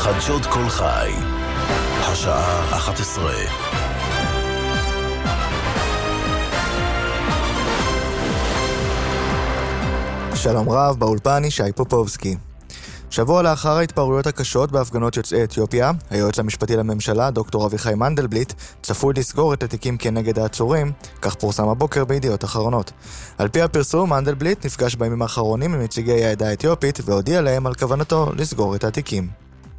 חדשות כל חי, השעה 11. שלום רב, באולפן ישי פופובסקי. שבוע לאחר ההתפרעויות הקשות בהפגנות יוצאי אתיופיה, היועץ המשפטי לממשלה, דוקטור אביחי מנדלבליט, צפוי לסגור את התיקים כנגד העצורים, כך פורסם הבוקר בידיעות אחרונות. על פי הפרסום, מנדלבליט נפגש בימים האחרונים עם נציגי העדה האתיופית והודיע להם על כוונתו לסגור את התיקים.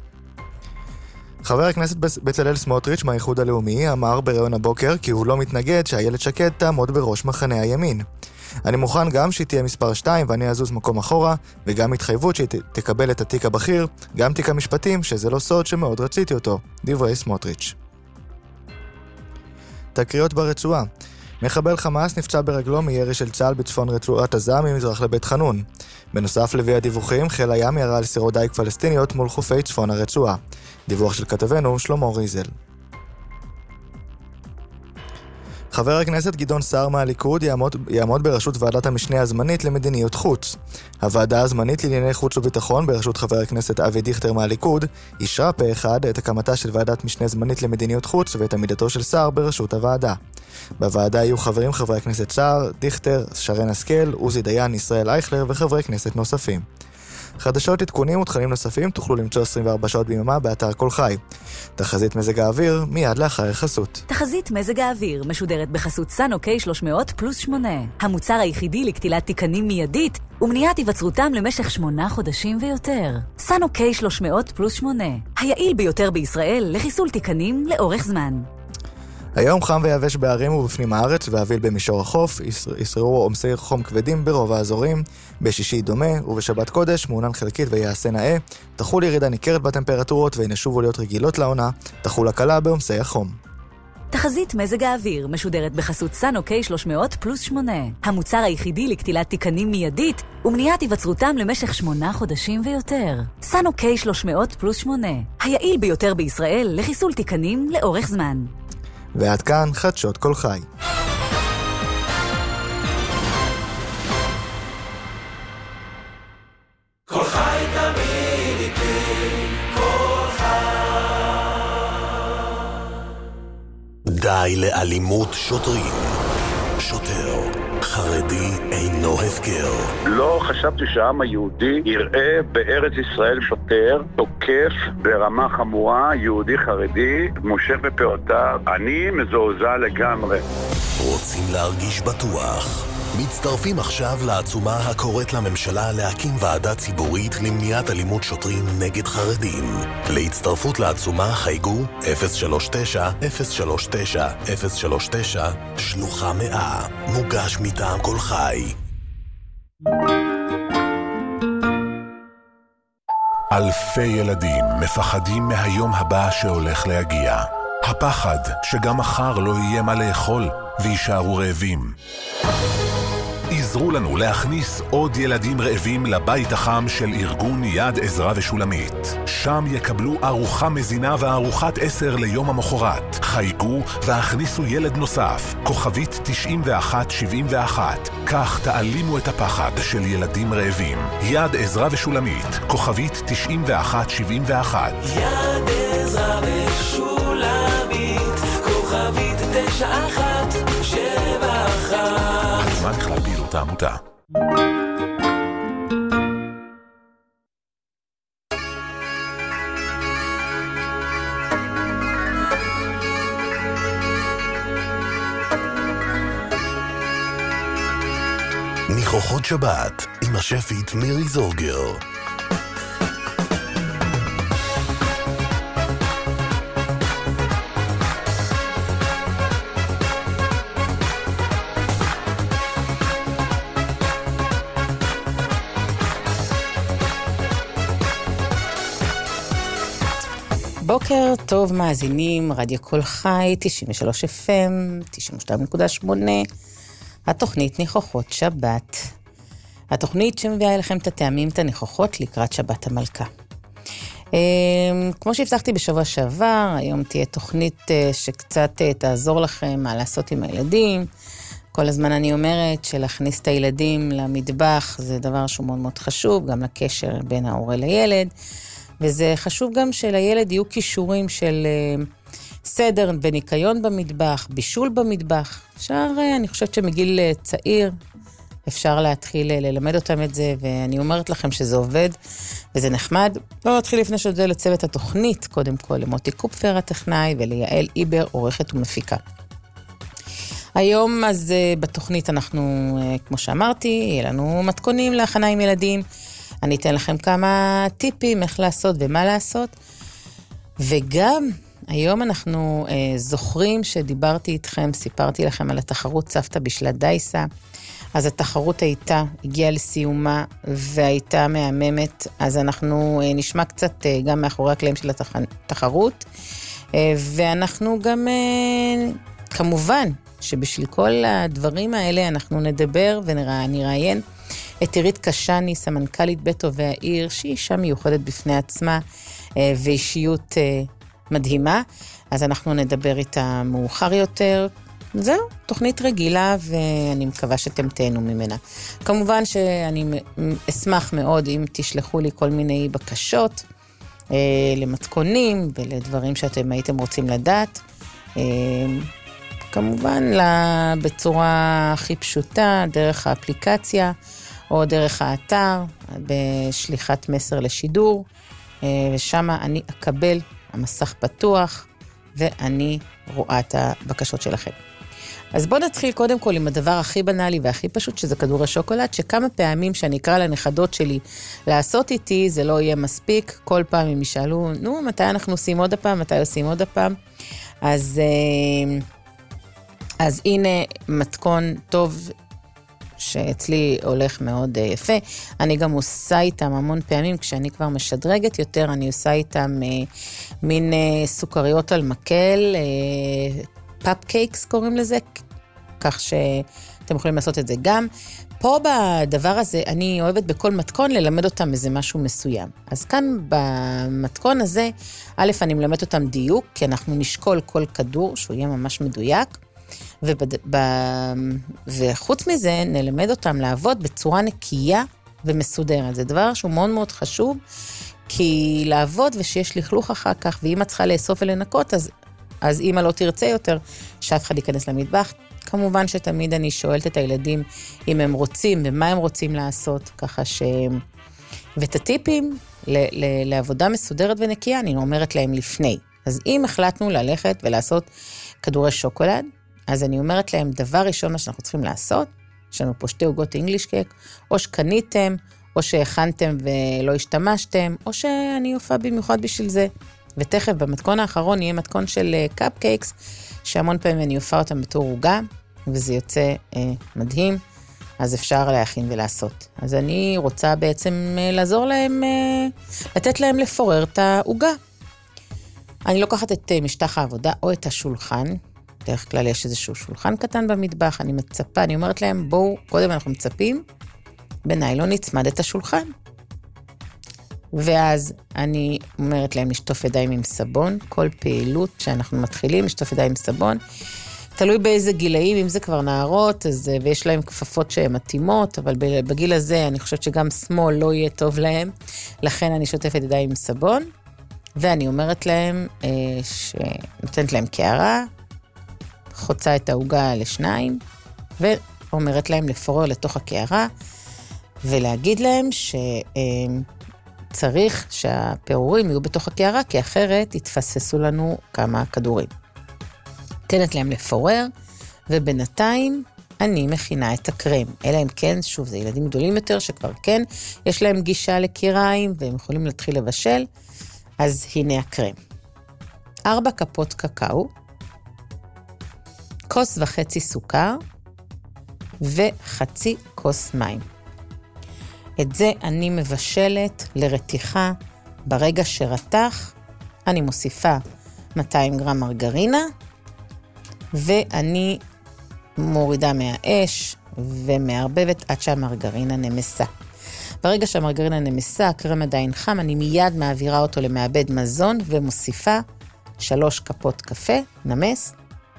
חבר הכנסת בצלאל סמוטריץ' מהאיחוד הלאומי אמר בראיון הבוקר כי הוא לא מתנגד שאיילת שקד תעמוד בראש מחנה הימין. אני מוכן גם שהיא תהיה מספר 2 ואני אזוז מקום אחורה, וגם התחייבות שהיא תקבל את התיק הבכיר, גם תיק המשפטים, שזה לא סוד שמאוד רציתי אותו. דברי סמוטריץ'. תקריות ברצועה. מחבל חמאס נפצע ברגלו מירי של צה"ל בצפון רצועת עזה ממזרח לבית חנון. בנוסף לפי הדיווחים, חיל הים ירה על סירות דייג פלסטיניות מול חופי צפון הרצועה. דיווח של כתבנו שלמה ריזל. חבר הכנסת גדעון סער מהליכוד יעמוד בראשות ועדת המשנה הזמנית למדיניות חוץ. הוועדה הזמנית לענייני חוץ וביטחון בראשות חבר הכנסת אבי דיכטר מהליכוד אישרה פה אחד את הקמתה של ועדת משנה זמנית למדיניות חוץ ואת עמידתו של סער בראשות הוועדה. בוועדה יהיו חברים חברי הכנסת סער, דיכטר, שרן השכל, עוזי דיין, ישראל אייכלר וחברי כנסת נוספים. חדשות, עדכונים ותכנים נוספים תוכלו למצוא 24 שעות ביממה באתר כל חי. תחזית מזג האוויר מיד לאחר חסות. תחזית מזג האוויר משודרת בחסות סאנו K300 פלוס 8. המוצר היחידי לקטילת תיקנים מיידית ומניעת היווצרותם למשך 8 חודשים ויותר. סאנו K300 פלוס 8. היעיל ביותר בישראל לחיסול תיקנים לאורך זמן. היום חם ויבש בערים ובפנים הארץ ואביל במישור החוף, ישררו עומסי חום כבדים ברוב האזורים, בשישי דומה ובשבת קודש מעונן חלקית ויעשה נאה, תחול ירידה ניכרת בטמפרטורות ונשובו להיות רגילות לעונה, תחול הקלה בעומסי החום. תחזית מזג האוויר משודרת בחסות סאנו K300 פלוס 8. המוצר היחידי לקטילת תיקנים מיידית ומניעת היווצרותם למשך 8 חודשים ויותר. סאנו K300 פלוס 8. היעיל ביותר בישראל לחיסול תיקנים לאורך זמן. ועד כאן חדשות כל חי. כל חי תמיד איתי, כל חי. די לאלימות שוטרים. שוטר חרדי אינו הפקר. לא חשבתי שהעם היהודי יראה בארץ ישראל שוטר תוקף ברמה חמורה יהודי חרדי מושך בפעותיו. אני מזועזע לגמרי. רוצים להרגיש בטוח? מצטרפים עכשיו לעצומה הקוראת לממשלה להקים ועדה ציבורית למניעת אלימות שוטרים נגד חרדים. להצטרפות לעצומה חייגו 039-039-039 שלוחה 100. מוגש מטעם כל חי. אלפי ילדים מפחדים מהיום הבא שהולך להגיע. הפחד שגם מחר לא יהיה מה לאכול וישארו רעבים. עזרו לנו להכניס עוד ילדים רעבים לבית החם של ארגון יד עזרה ושולמית. שם יקבלו ארוחה מזינה וארוחת 10 ליום המחרת. חייגו והכניסו ילד נוסף, כוכבית 9171. כך תעלימו את הפחד של ילדים רעבים. יד עזרה ושולמית, כוכבית 9171. יד עזרה ושולמית, כוכבית 9171. הזמן בכלל פעילות העמותה. ניחוחות שבת עם השפית מירי זורגר. בוקר טוב מאזינים, רדיו כל חי, 93 FM, 92.8, התוכנית ניחוחות שבת. התוכנית שמביאה אליכם את הטעמים, את הניחוחות לקראת שבת המלכה. כמו שהבטחתי בשבוע שעבר, היום תהיה תוכנית שקצת תעזור לכם מה לעשות עם הילדים. כל הזמן אני אומרת שלהכניס את הילדים למטבח זה דבר שהוא מאוד מאוד חשוב, גם לקשר בין ההורה לילד. וזה חשוב גם שלילד יהיו כישורים של סדר וניקיון במטבח, בישול במטבח. אני חושבת שמגיל צעיר אפשר להתחיל ללמד אותם את זה, ואני אומרת לכם שזה עובד, וזה נחמד. בואו נתחיל לפני שזה לצוות התוכנית, קודם כל למוטי קופפר הטכנאי, וליעל איבר, עורכת ומפיקה. היום אז בתוכנית אנחנו, כמו שאמרתי, יהיה לנו מתכונים להכנה עם ילדים. אני אתן לכם כמה טיפים איך לעשות ומה לעשות. וגם היום אנחנו זוכרים שדיברתי איתכם, סיפרתי לכם על התחרות סבתא בשלת דייסה. אז התחרות הגיעה לסיומה והייתה מהממת. אז אנחנו נשמע קצת גם מאחורי הקלעים של התחרות. ואנחנו גם כמובן שבשביל כל הדברים האלה אנחנו נדבר ונראיין את עירית קשני, סמנכ"לית בית טובי העיר, שהיא אישה מיוחדת בפני עצמה ואישיות מדהימה. אז אנחנו נדבר איתה מאוחר יותר. זהו, תוכנית רגילה ואני מקווה שאתם תהנו ממנה. כמובן שאני אשמח מאוד אם תשלחו לי כל מיני בקשות למתכונים ולדברים שאתם הייתם רוצים לדעת. כמובן בצורה הכי פשוטה, דרך האפליקציה או דרך האתר, בשליחת מסר לשידור, ושם אני אקבל המסך פתוח ואני רואה את הבקשות שלכם. אז בואו נתחיל קודם כל עם הדבר הכי בנאלי והכי פשוט, שזה כדור השוקולד, שכמה פעמים שאני אקרא לנכדות שלי לעשות איתי, זה לא יהיה מספיק. כל פעם הם ישאלו, מתי אנחנו עושים עוד הפעם, מתי עושים עוד הפעם? אז הנה מתכון טוב שאצלי הולך מאוד יפה. אני גם עושה איתם המון פעמים, כשאני כבר משדרגת יותר, אני עושה איתם מין סוכריות על מקל, פאפקייקס קוראים לזה, כך שאתם יכולים לעשות את זה גם. פה בדבר הזה, אני אוהבת בכל מתכון ללמד אותם איזה משהו מסוים. אז כאן במתכון הזה, א', אני מלמד אותם דיוק, כי אנחנו נשקול כל כדור, שהוא יהיה ממש מדויק, וחוץ מזה, נלמד אותם לעבוד בצורה נקייה ומסודרת. זה דבר שהוא מאוד מאוד חשוב, כי לעבוד ושיש לכלוך אחר כך, ואמא צריכה לאסוף ולנקות, אז אמא לא תרצה יותר שאף אחד ייכנס למטבח. כמובן שתמיד אני שואלת את הילדים אם הם רוצים ומה הם רוצים לעשות, ככה ואת הטיפים לעבודה מסודרת ונקייה, אני אומרת להם לפני. אז אם החלטנו ללכת ולעשות כדורי שוקולד, אז אני אומרת להם, דבר ראשון מה שאנחנו צריכים לעשות, יש לנו פה 2 עוגות אינגליש קייק, או שקניתם, או שהכנתם ולא השתמשתם, או שאני אופה במיוחד בשביל זה. ותכף במתכון האחרון יהיה מתכון של קאפקייקס, שהמון פעמים אני אופה אותם בתור עוגה, וזה יוצא מדהים, אז אפשר להכין ולעשות. אז אני רוצה בעצם לעזור להם, לתת להם לפורר את העוגה. אני לוקחת את משטח העבודה או את השולחן, דרך כלל יש איזשהו שולחן קטן במטבח, אני מצפה, אני אומרת להם, בואו, קודם אנחנו מצפים, בניילון נצמד את השולחן. ואז אני אומרת להם לשטוף ידיים עם סבון, כל פעילות שאנחנו מתחילים, לשטוף ידיים עם סבון, תלוי באיזה גילאים, אם זה כבר נערות, ויש להם כפפות שהן מתאימות, אבל בגיל הזה אני חושבת שגם שמאל לא יהיה טוב להם, לכן אני שוטפת ידיים עם סבון, ואני אומרת להם, שנותנת להם קערה, חוצה את העוגה לשניים, ואומרת להם לפורר לתוך הקערה, ולהגיד להם שצריך שהפירורים יהיו בתוך הקערה, כי אחרת יתפססו לנו כמה כדורים. תנת להם לפורר, ובינתיים אני מכינה את הקרם. אלא אם כן, שוב, זה ילדים גדולים יותר שכבר כן, יש להם גישה לקיריים, והם יכולים להתחיל לבשל, אז הנה הקרם. 4 כפות קקאו, 1.5 כוס סוכר, ו0.5 כוס מים. את זה אני מבשלת לרתיחה. ברגע שרתח, אני מוסיפה 200 גרם מרגרינה, ואני מורידה מהאש ומערבבת עד שהמרגרינה נמסה. ברגע שהמרגרינה נמסה, הקרם עדיין חם, אני מיד מעבירה אותו למעבד מזון ומוסיפה 3 כפות קפה, נמס,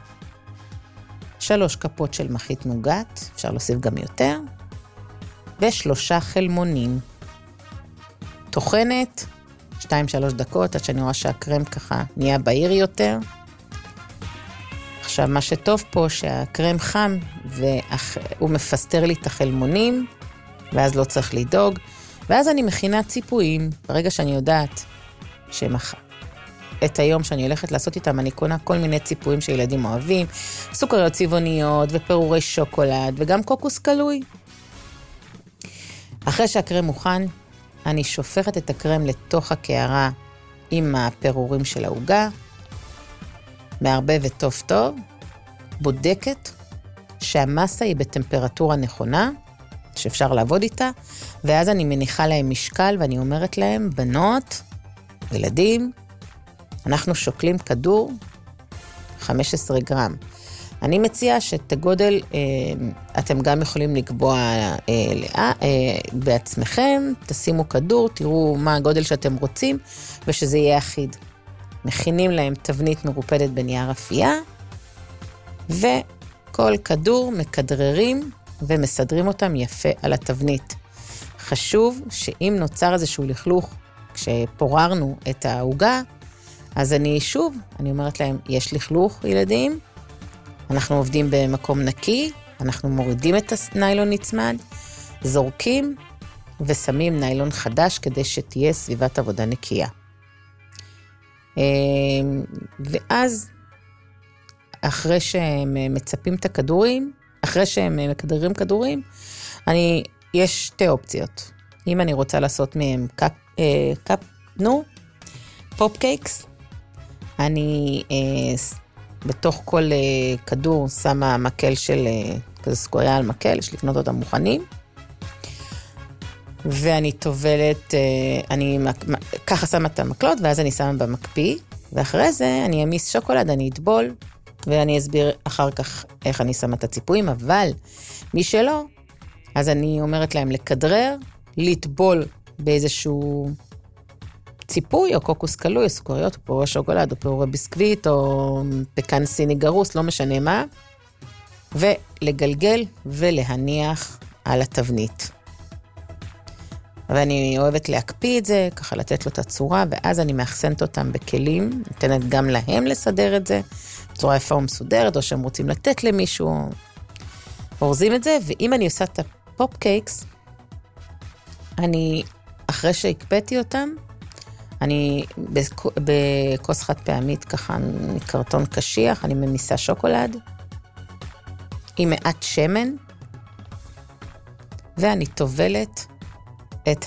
3 כפות של מחית נוגת, אפשר להוסיף גם יותר, ו3 חלמונים. טוחנת 2-3 דקות, עד שאני רואה שהקרם ככה נהיה בהיר יותר. עכשיו, מה שטוב פה, שהקרם חם, והוא מפסטר לי את החלמונים, ואז לא צריך לדאוג, ואז אני מכינה ציפויים, ברגע שאני יודעת את היום שאני הולכת לעשות איתם, אני קונה כל מיני ציפויים שילדים אוהבים, סוכריות צבעוניות ופירורי שוקולד, וגם קוקוס קלוי. אחרי שהקרם מוכן, אני שופכת את הקרם לתוך הקערה עם הפירורים של העוגה, מערבבת טוב טוב, בודקת שהמסה היא בטמפרטורה נכונה, שאפשר לעבוד איתה, ואז אני מניחה להם משקל, ואני אומרת להם, בנות, ילדים, אנחנו שוקלים כדור 15 גרם. אני מציעה שאת הגודל אתם גם יכולים לקבוע בעצמכם, תשימו כדור, תראו מה הגודל שאתם רוצים, ושזה יהיה אחיד. מכינים להם תבנית מרופדת בנייר אפייה, וכל כדור מכדררים ומסדרים אותם יפה על התבנית. חשוב שאם נוצר איזשהו לכלוך, כשפוררנו את העוגה, אז אני אומרת להם, יש לכלוך ילדים, אנחנו עובדים במקום נקי, אנחנו מורידים את הניילון נצמד, זורקים ושמים ניילון חדש כדי שתהיה סביבת עבודה נקייה. ואז, אחרי שהם מצפים את הכדורים, אחרי שהם מקדרים כדורים, יש שתי אופציות. אם אני רוצה לעשות מהם פופ קייקס, אני בתוך כל כדור שמה מקל של כזה סוכריה על מקל, יש לקנות אותם מוכנים, ואני טובלת, אני ככה שמה את המקלות, ואז אני שמה במקפיא, ואחרי זה אני אמיס שוקולד, אני אטבול, ואני אסביר אחר כך איך אני שמה את הציפויים, אבל מי שלא, אז אני אומרת להם לכדרר, לטבול באיזשהו ציפוי, או קוקוס קלוי, או סוכריות, או פירורי שוקולד, או פירורי ביסקוויט, או פקן סיני גרוס, לא משנה מה, ולגלגל ולהניח על התבנית. ואני אוהבת להקפיא את זה, ככה לתת לו את הצורה, ואז אני מאחסנת אותם בכלים, נותנת גם להם לסדר את זה, בצורה יפה ומסודרת, או שהם רוצים לתת למישהו, אורזים את זה, ואם אני עושה את הפופ קייקס, אחרי שהקפאתי אותם, אני בכוס חד פעמית, ככה מקרטון קשיח, אני ממיסה שוקולד, עם מעט שמן, ואני טובלת את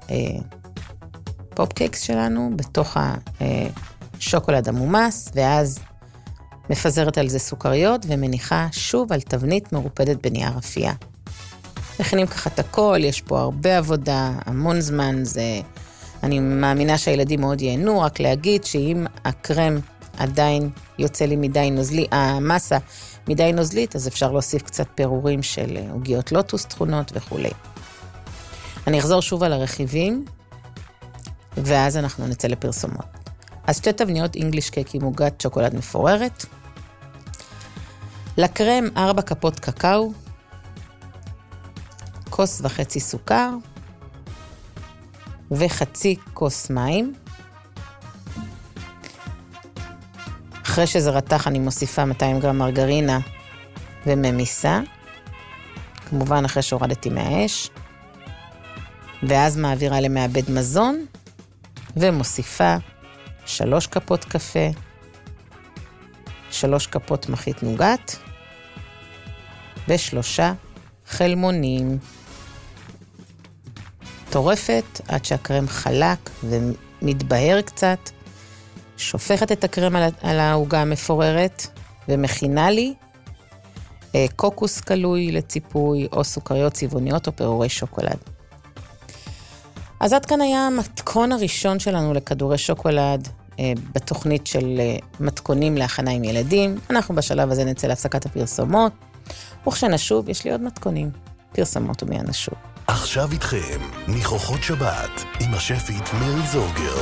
הפופ קייקס שלנו בתוך השוקולד המומס, ואז מפזרת על זה סוכריות, ומניחה שוב על תבנית מרופדת בנייר אפייה. מכינים ככה את הכל, יש פה הרבה עבודה, המון זמן, אני מאמינה שהילדים מאוד ייהנו, רק להגיד שאם הקרם עדיין יוצא לי מדי נוזלי, המסה מדי נוזלית, אז אפשר להוסיף קצת פירורים של עוגיות לוטוס, תכונות וכו'. אני אחזור שוב על הרכיבים, ואז אנחנו נצא לפרסומות. אז 2 תבניות אינגליש קייק עם עוגת שוקולד מפוררת, לקרם 4 כפות קקאו, 1.5 כוס סוכר, וחצי כוס מים. אחרי שזה רתח אני מוסיפה 200 גרם מרגרינה וממיסה, כמובן אחרי שהורדתי מהאש, ואז מעבירה למעבד מזון, ומוסיפה 3 כפות קפה, 3 כפות מחית נוגת, ו3 חלמונים. טורפת עד שהקרם חלק ומתבהר קצת, שופכת את הקרם על העוגה המפוררת, ומכינה לי קוקוס קלוי לציפוי, או סוכריות צבעוניות, או פירורי שוקולד. אז עד כאן היה המתכון הראשון שלנו לכדורי שוקולד, בתוכנית של מתכונים להכנה עם ילדים. אנחנו בשלב הזה נצא להפסקת הפרסומות, וכשנשוב יש לי עוד מתכונים, פרסומות ומיד נשוב. עכשיו איתכם, ניחוחות שבת, עם השפית מירי זורגר.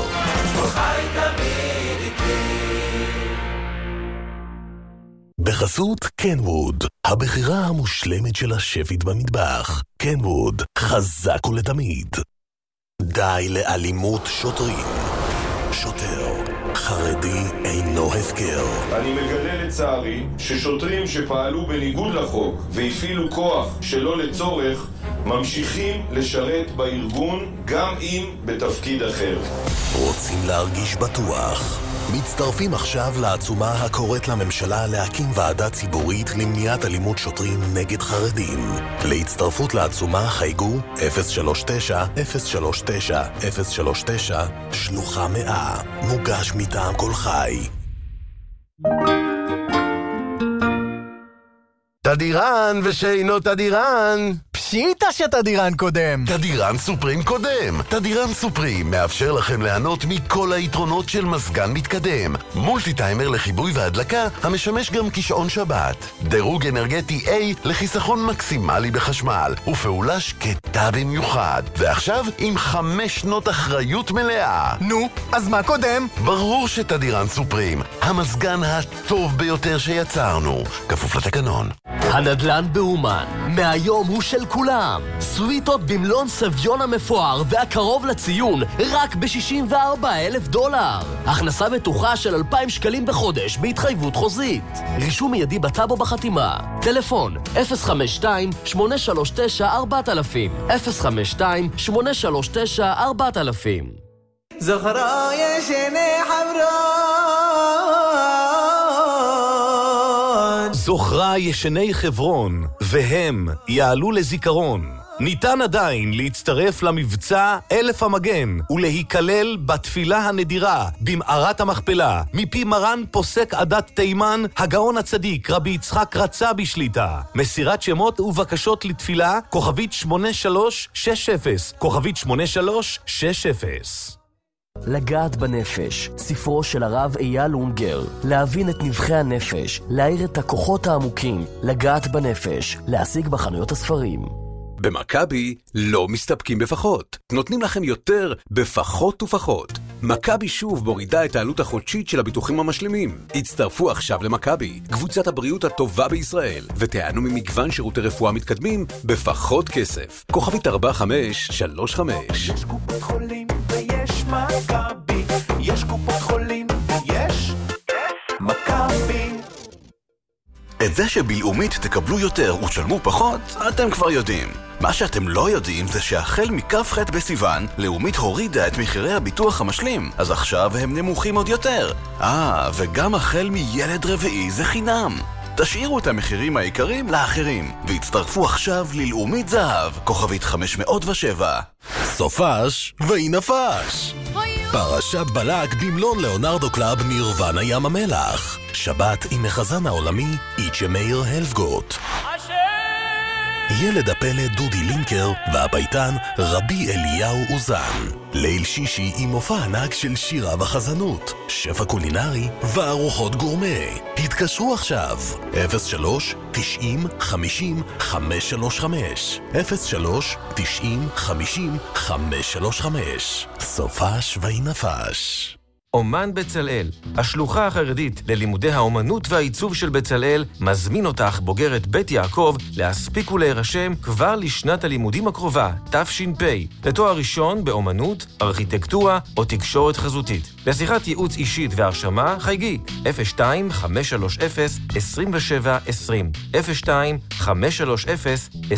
בחסות קנווד, הבחירה המושלמת של השפית במטבח. קנווד, חזק ולתמיד. די לאלימות שוטרים. שוטר. חרדי אינו הפקר. אני מגלה לצערי ששוטרים שפעלו בניגוד לחוק והפעילו כוח שלא לצורך ממשיכים לשרת בארגון גם אם בתפקיד אחר. רוצים להרגיש בטוח? מצטרפים עכשיו לעצומה הקוראת לממשלה להקים ועדה ציבורית למניעת אלימות שוטרים נגד חרדים. להצטרפות לעצומה חייגו 039-039-039 שלוחה 100. מוגש מטעם כל חי. תדירן ושאינו תדירן. פשיטה שתדירן קודם. תדירן סופרים קודם. תדירן סופרים מאפשר לכם ליהנות מכל היתרונות של מזגן מתקדם. מולטי טיימר לחיבוי והדלקה המשמש גם כשעון שבת. דירוג אנרגטי A לחיסכון מקסימלי בחשמל. ופעולה שקטה במיוחד. ועכשיו עם 5 שנות אחריות מלאה. נו, אז מה קודם? ברור שתדירן סופרים. המזגן הטוב ביותר שיצרנו. כפוף לתקנון. הנדל"ן באומן, מהיום הוא של כולם. סוויטות במלון סביון המפואר והקרוב לציון, רק $64,000. הכנסה בטוחה של 2,000 שקלים בחודש בהתחייבות חוזית. רישום מיידי בטאבו בחתימה. טלפון 052-839-4000 052-839-4000. זכרה ישני חברון, זוכרה ישני חברון, והם יעלו לזיכרון. ניתן עדיין להצטרף למבצע 1000 המגן ולהיכלל בתפילה הנדירה במערת המכפלה מפי מרן פוסק עדת תימן הגאון הצדיק רבי יצחק רצה בשליטה. מסירת שמות ובקשות לתפילה כוכבית 8360 כוכבית 8360. לגעת בנפש, ספרו של הרב אייל אונגר. להבין את נבחי הנפש, להאיר את הכוחות העמוקים. לגעת בנפש, להשיג בחנויות הספרים. במכבי לא מסתפקים בפחות. נותנים לכם יותר בפחות ופחות. מכבי שוב מורידה את העלות החודשית של הביטוחים המשלימים. הצטרפו עכשיו למכבי, קבוצת הבריאות הטובה בישראל, ותענו ממגוון שירותי רפואה מתקדמים בפחות כסף. כוכבית 4535. יש קופות חולים ויש מכבי, יש קופות חולים ויש מכבי. את זה שבלאומית תקבלו יותר ושלמו פחות, אתם כבר יודעים. מה שאתם לא יודעים זה שהחל מכ"ח בסיוון, לאומית הורידה את מחירי הביטוח המשלים, אז עכשיו הם נמוכים עוד יותר. וגם החל מילד רביעי זה חינם. תשאירו את המחירים העיקריים לאחרים, והצטרפו עכשיו ללאומית זהב, כוכבית 507. סופש וינפש. פרשת בלק במלון ליאונרדו קלאב נירוונה ים המלח. שבת עם מחזן העולמי איצ'ה מאיר הלפגוט. ילד הפלא דודי לינקר והביתן רבי אליהו אוזן. ליל שישי עם מופע ענק של שירה וחזנות, שפע קולינרי וארוחות גורמה. התקשרו עכשיו 03-90-50-535 03-90-50-535. סופש וינפש. אומן בצלאל, השלוחה החרדית ללימודי האומנות והעיצוב של בצלאל, מזמין אותך, בוגרת בית יעקב, להספיק ולהירשם כבר לשנת הלימודים הקרובה, תש"פ, לתואר ראשון באומנות, ארכיטקטורה או תקשורת חזותית. לשיחת ייעוץ אישית והרשמה, חייגי 02-530-2720 02-530-2720.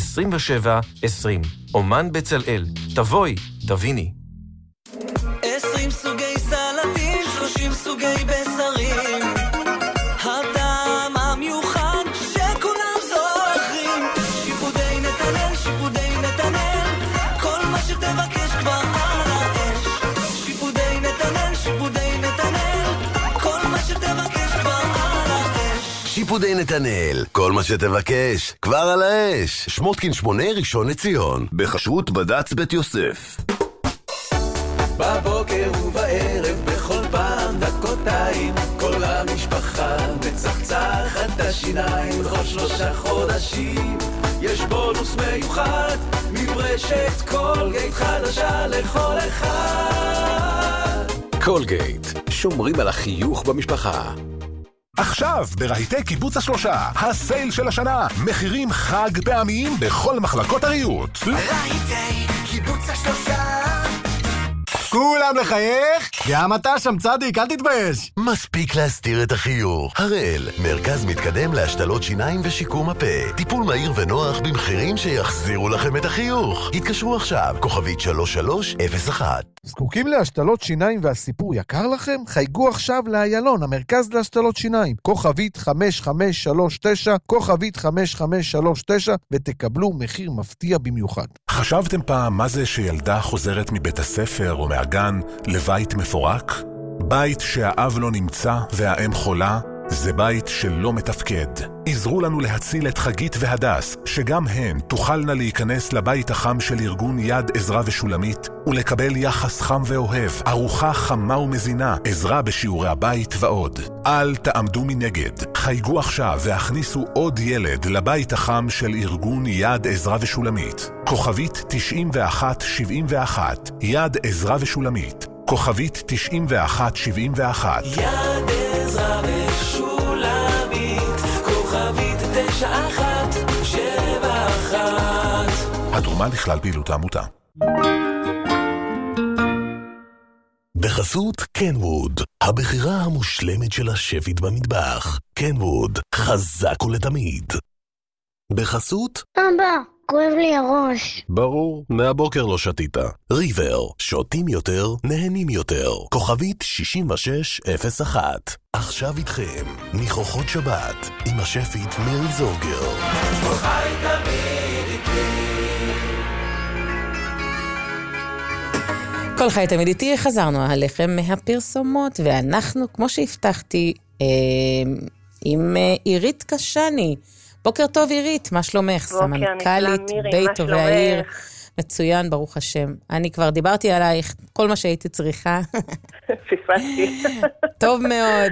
אומן בצלאל, תבואי, תביני. 20 סוגי סלטים, 30 סוגי בשרים, הטעם המיוחד שכולם זוכרים. שיפודי נתנאל, שיפודי נתנאל, כל מה שתבקש כבר על האש. שיפודי נתנאל, שיפודי נתנאל, כל מה שתבקש כבר על האש. שיפודי נתנאל, כל מה שתבקש כבר על האש. שמותקין 8 ראשון לציון, בחשרות בד"ץ בית יוסף. בבוקר ובערב בכל פעם דקותיים, כל המשפחה מצחצחת את השיניים. בכל 3 חודשים יש בונוס מיוחד מברשת קולגייט חדשה לכל אחד. קולגייט, שומרים על החיוך במשפחה. עכשיו ברהיטי קיבוץ השלושה, הסייל של השנה, מחירים חג פעמיים בכל מחלקות הריהוט. רהיטי קיבוץ השלושה, כולם לחייך? גם אתה שם צדיק, אל תתבייש. מספיק להסתיר את החיוך. הראל, מרכז מתקדם להשתלות שיניים ושיקום הפה. טיפול מהיר ונוח במחירים שיחזירו לכם את החיוך. התקשרו עכשיו, כוכבית 3301. זקוקים להשתלות שיניים והסיפור יקר לכם? חייגו עכשיו לאיילון, המרכז להשתלות שיניים. כוכבית 5539, כוכבית 5539, ותקבלו מחיר מפתיע במיוחד. חשבתם פעם מה זה שילדה חוזרת מבית הספר או מהגן לבית מפורק? בית שהאב לא נמצא והאם חולה, זה בית שלא מתפקד. עזרו לנו להציל את חגית והדס, שגם הן תוכלנה להיכנס לבית החם של ארגון יד עזרה ושולמית, ולקבל יחס חם ואוהב, ארוחה חמה ומזינה, עזרה בשיעורי הבית ועוד. אל תעמדו מנגד. חייגו עכשיו והכניסו עוד ילד לבית החם של ארגון יד עזרה ושולמית. כוכבית 9171, יד עזרה ושולמית. כוכבית 9171. יד עזרה ושולמית, כוכבית 9171. התרומה לכלל פעילות העמותה. בחסות קנווד, הבחירה המושלמת של השפית במטבח. קנווד, חזק ולתמיד. בחסות אבא, כואב לי הראש. ברור, מהבוקר לא שתית. ריבר, שותים יותר, נהנים יותר. כוכבית 6601. עכשיו איתכם, ניחוחות שבת, עם השפית מירי זורגר. כל חי תמיד איתי. כל חי תמיד איתי, חזרנו עליכם מהפרסומות, ואנחנו, כמו שהבטחתי, עם עירית קשני. בוקר טוב עירית, מה שלומך? סמנכ"לית בית טובי העיר. מצוין, ברוך השם. אני כבר דיברתי עלייך, כל מה שהייתי צריכה. פיפסתי. טוב מאוד.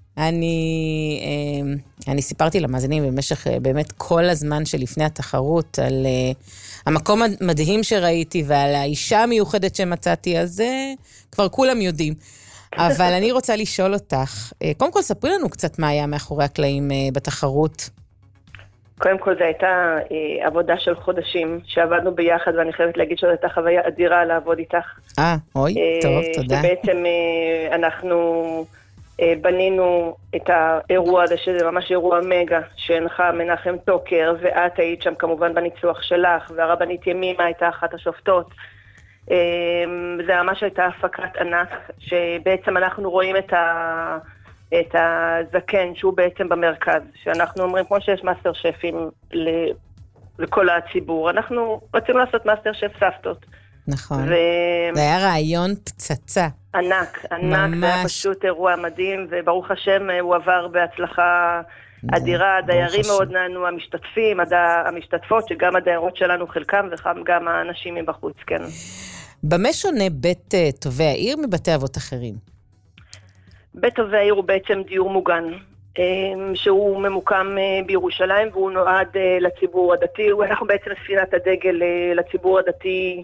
אני סיפרתי למאזינים במשך באמת כל הזמן שלפני התחרות, על המקום המדהים שראיתי, ועל האישה המיוחדת שמצאתי, אז כבר כולם יודעים. אבל אני רוצה לשאול אותך, קודם כל ספרי לנו קצת מה היה מאחורי הקלעים בתחרות. קודם כל, זו הייתה עבודה של חודשים שעבדנו ביחד, ואני חייבת להגיד שזו הייתה חוויה אדירה לעבוד איתך. אוי, טוב, תודה. שבעצם אנחנו בנינו את האירוע הזה, שזה ממש אירוע מגה, שהנחה מנחם טוקר, ואת היית שם כמובן בניצוח שלך, והרבנית ימימה הייתה אחת השופטות. זה ממש הייתה הפקת ענק, שבעצם אנחנו רואים את הזקן שהוא בעצם במרכז, שאנחנו אומרים, כמו שיש מאסטר שפים לכל הציבור, אנחנו רצינו לעשות מאסטר שף סבתות. נכון. זה היה רעיון פצצה. ענק, ענק, זה היה פשוט אירוע מדהים, וברוך השם הוא עבר בהצלחה אדירה, הדיירים מאוד נענו, המשתתפים, המשתתפות, שגם הדיירות שלנו חלקם, וגם האנשים מבחוץ, כן. במה שונה בית טובי העיר מבתי אבות אחרים? בית טובי העיר הוא בעצם דיור מוגן, שהוא ממוקם בירושלים, והוא נועד לציבור הדתי, אנחנו בעצם ספינת הדגל לציבור הדתי,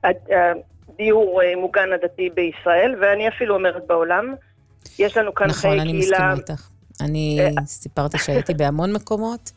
דיור מוגן הדתי בישראל, ואני אפילו אומרת בעולם. יש לנו כאן נכון, חיי אני קהילה. מסכימה איתך. אני סיפרתי שהייתי בהמון מקומות,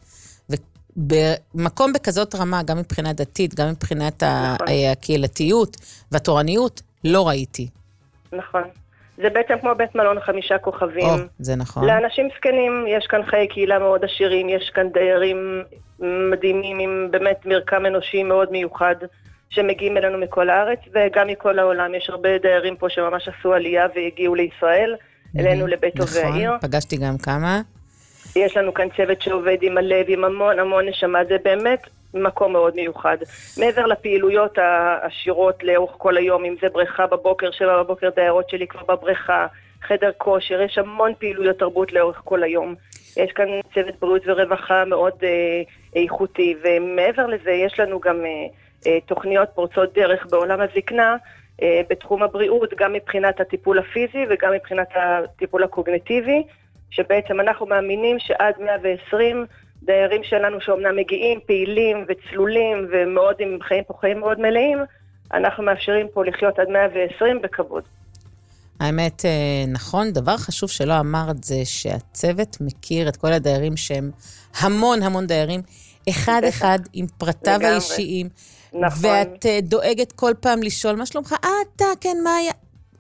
ובמקום בכזאת רמה, גם מבחינה דתית, גם מבחינת הקהילתיות והתורניות, לא ראיתי. נכון. זה בעצם כמו בית מלון 5 כוכבים. זה נכון. לאנשים סקנים, יש כאן חיי קהילה מאוד עשירים, יש כאן דיירים מדהימים עם באמת מרקם אנושי מאוד מיוחד, שמגיעים אלינו מכל הארץ, וגם מכל העולם. יש הרבה דיירים פה שממש עשו עלייה והגיעו לישראל, אלינו לבית טובי העיר. נכון, פגשתי גם כמה. יש לנו כאן צוות שעובד עם הלב, עם המון נשמה, זה באמת מקום מאוד מיוחד. מעבר לפעילויות העשירות לאורך כל היום, אם זה בריכה בבוקר, 7 בבוקר דיירות שלי כבר בבריכה, חדר כושר, יש המון פעילויות תרבות לאורך כל היום. יש כאן צוות בריאות ורווחה מאוד איכותי, ומעבר לזה יש לנו גם תוכניות פורצות דרך בעולם הזקנה, בתחום הבריאות, גם מבחינת הטיפול הפיזי וגם מבחינת הטיפול הקוגניטיבי, שבעצם אנחנו מאמינים שעד 120 דיירים שלנו שאומנם מגיעים, פעילים וצלולים ומאוד עם חיים מאוד מלאים, אנחנו מאפשרים פה לחיות עד 120 בכבוד. האמת, נכון, דבר חשוב שלא אמרת זה שהצוות מכיר את כל הדיירים שהם המון דיירים, אחד עם פרטיו האישיים, נכון. ואת דואגת כל פעם לשאול מה שלומך, אתה, כן, מה היה?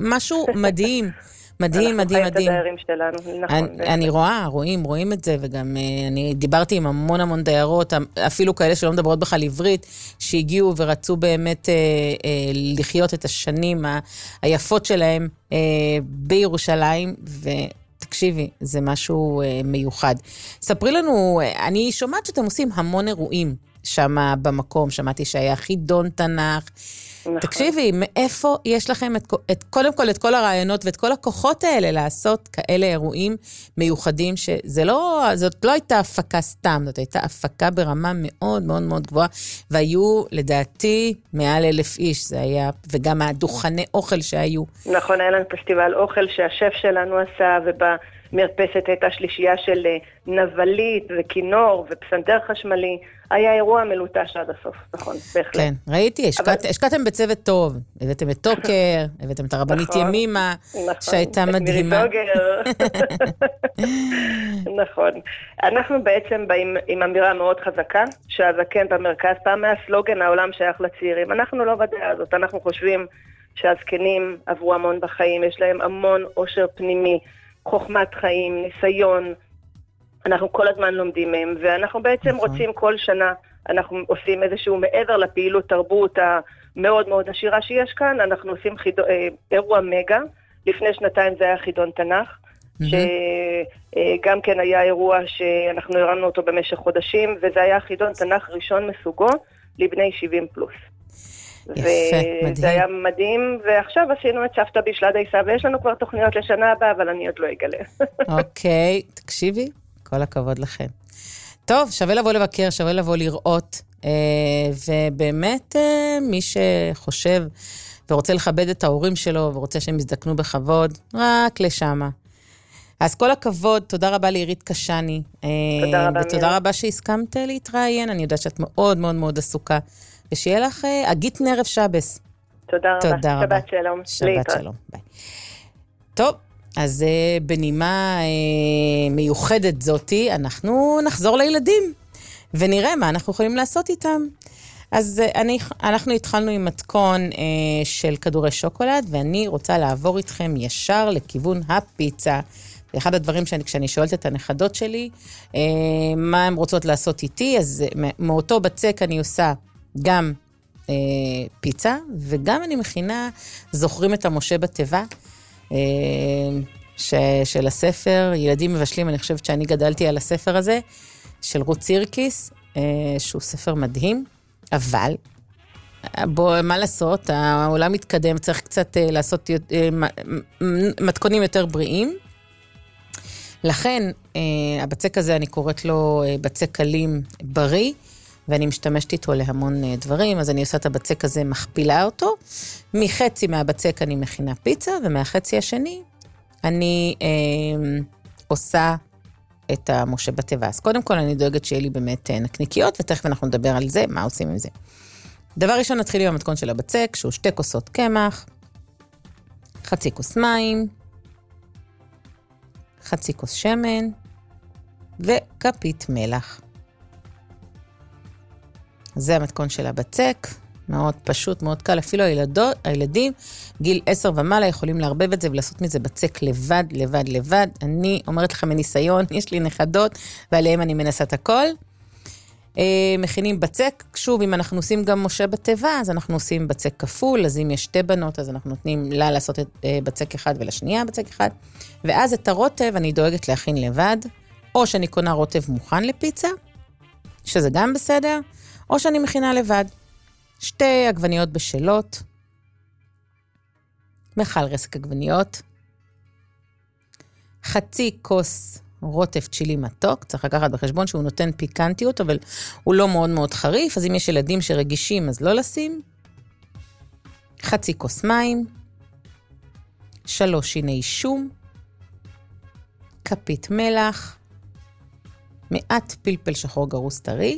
משהו מדהים. מדהים, מדהים, מדהים. אנחנו חיים את הדיירים שלנו, נכון. אני רואים את זה, וגם אני דיברתי עם המון דיירות, אפילו כאלה שלא מדברות בכלל עברית, שהגיעו ורצו באמת לחיות את השנים היפות שלהם בירושלים, ותקשיבי, זה משהו מיוחד. ספרי לנו, אני שומעת שאתם עושים המון אירועים שם במקום, שמעתי שהיה חידון תנ"ך, נכון. תקשיבי, מאיפה יש לכם קודם כל את כל הרעיונות ואת כל הכוחות האלה לעשות כאלה אירועים מיוחדים, זאת לא הייתה הפקה סתם, זאת הייתה הפקה ברמה מאוד מאוד מאוד גבוהה, והיו לדעתי מעל 1,000 איש, זה היה, וגם הדוכני אוכל שהיו. נכון, היה לנו פסטיבל אוכל שהשף שלנו עשה, מרפסת הייתה שלישייה של נבלית וכינור ופסנתר חשמלי. היה אירוע מלוטש עד הסוף, נכון, בהחלט. כן, ראיתי, השקעתם בצוות טוב, הבאתם את טוקר, הבאתם את הרבנית ימימה, שהייתה מדהימה. נכון. אנחנו בעצם באים עם אמירה מאוד חזקה, שהזקן במרכז, פעם מהסלוגן העולם שייך לצעירים. אנחנו לא בדעה הזאת, אנחנו חושבים שהזקנים עברו המון בחיים, יש להם המון עושר פנימי, חוכמת חיים, ניסיון, אנחנו כל הזמן לומדים מהם, ואנחנו בעצם רוצים כל שנה, אנחנו עושים איזשהו מעבר לפעילות תרבות המאוד מאוד עשירה שיש כאן, אנחנו עושים אירוע מגה, לפני שנתיים זה היה חידון תנ"ך, שגם כן היה אירוע שאנחנו הרמנו אותו במשך חודשים, וזה היה חידון תנ"ך ראשון מסוגו לבני 70 פלוס. וזה היה מדהים, ועכשיו עשינו את סבתא בישלה דייסה, ויש לנו כבר תוכניות לשנה הבאה, אבל אני עוד לא אגלה. אוקיי, תקשיבי, כל הכבוד לכם. טוב, שווה לבוא לבקר, שווה לבוא לראות, ובאמת מי שחושב ורוצה לכבד את ההורים שלו, ורוצה שהם יזדקנו בכבוד, רק לשמה. אז כל הכבוד, תודה רבה לעירית קשני. תודה רבה. ותודה רבה שהסכמת להתראיין, אני יודעת שאת מאוד מאוד מאוד עסוקה. ושיהיה לך אגית נרב שבס. תודה רבה. שבת שלום. שבת שלום. ביי. טוב, אז בנימה מיוחדת זאתי, אנחנו נחזור לילדים, ונראה מה אנחנו יכולים לעשות איתם. אז אנחנו התחלנו עם מתכון של כדורי שוקולד, ואני רוצה לעבור איתכם ישר לכיוון הפיצה. אחד הדברים כשאני שואלת את הנכדות שלי, מה הן רוצות לעשות איתי, אז מאותו בצק אני עושה גם פיצה, וגם אני מכינה, זוכרים את המשה בתיבה, של הספר, ילדים מבשלים, אני חושבת שאני גדלתי על הספר הזה, של רות סירקיס, שהוא ספר מדהים, אבל, מה לעשות, העולם מתקדם, צריך קצת לעשות מתכונים יותר בריאים, לכן, הבצק הזה אני קוראת לו בצק קלים בריא, ואני משתמשת איתו להמון דברים, אז אני עושה את הבצק הזה, מכפילה אותו, מחצי מהבצק אני מכינה פיצה, ומהחצי השני אני עושה את המשה בתיבה. אז קודם כל אני דואגת שיהיה לי באמת נקניקיות, ותכף אנחנו נדבר על זה, מה עושים עם זה. דבר ראשון נתחיל עם המתכון של הבצק, שהוא 2 כוסות קמח, חצי כוס מים, חצי כוס שמן, וכפית מלח. זה המתכון של הבצק, מאוד פשוט, מאוד קל, אפילו הילדים, גיל 10 ומעלה, יכולים להרבב את זה ולעשות מזה בצק לבד, לבד, לבד. אני אומרת לכם מניסיון, יש לי נכדות, ועליהם אני מנסה את הכל. מכינים בצק, שוב, אם אנחנו עושים גם משה בתיבה, אז אנחנו עושים בצק כפול, אז אם יש 2 בנות, אז אנחנו נותנים לה לעשות את בצק אחד ולשנייה בצק אחד, ואז את הרוטב אני דואגת להכין לבד, או שאני קונה רוטב מוכן לפיצה, שזה גם בסדר, או שאני מכינה לבד. 2 עגבניות בשלות, מכל רסק עגבניות, חצי כוס רוטב צ'ילי מתוק, צריך לקחת בחשבון שהוא נותן פיקנטיות, אבל הוא לא מאוד מאוד חריף, אז אם יש ילדים שרגישים, אז לא לשים. חצי כוס מים, 3 שיני שום, כפית מלח, מעט פלפל שחור גרוס טרי,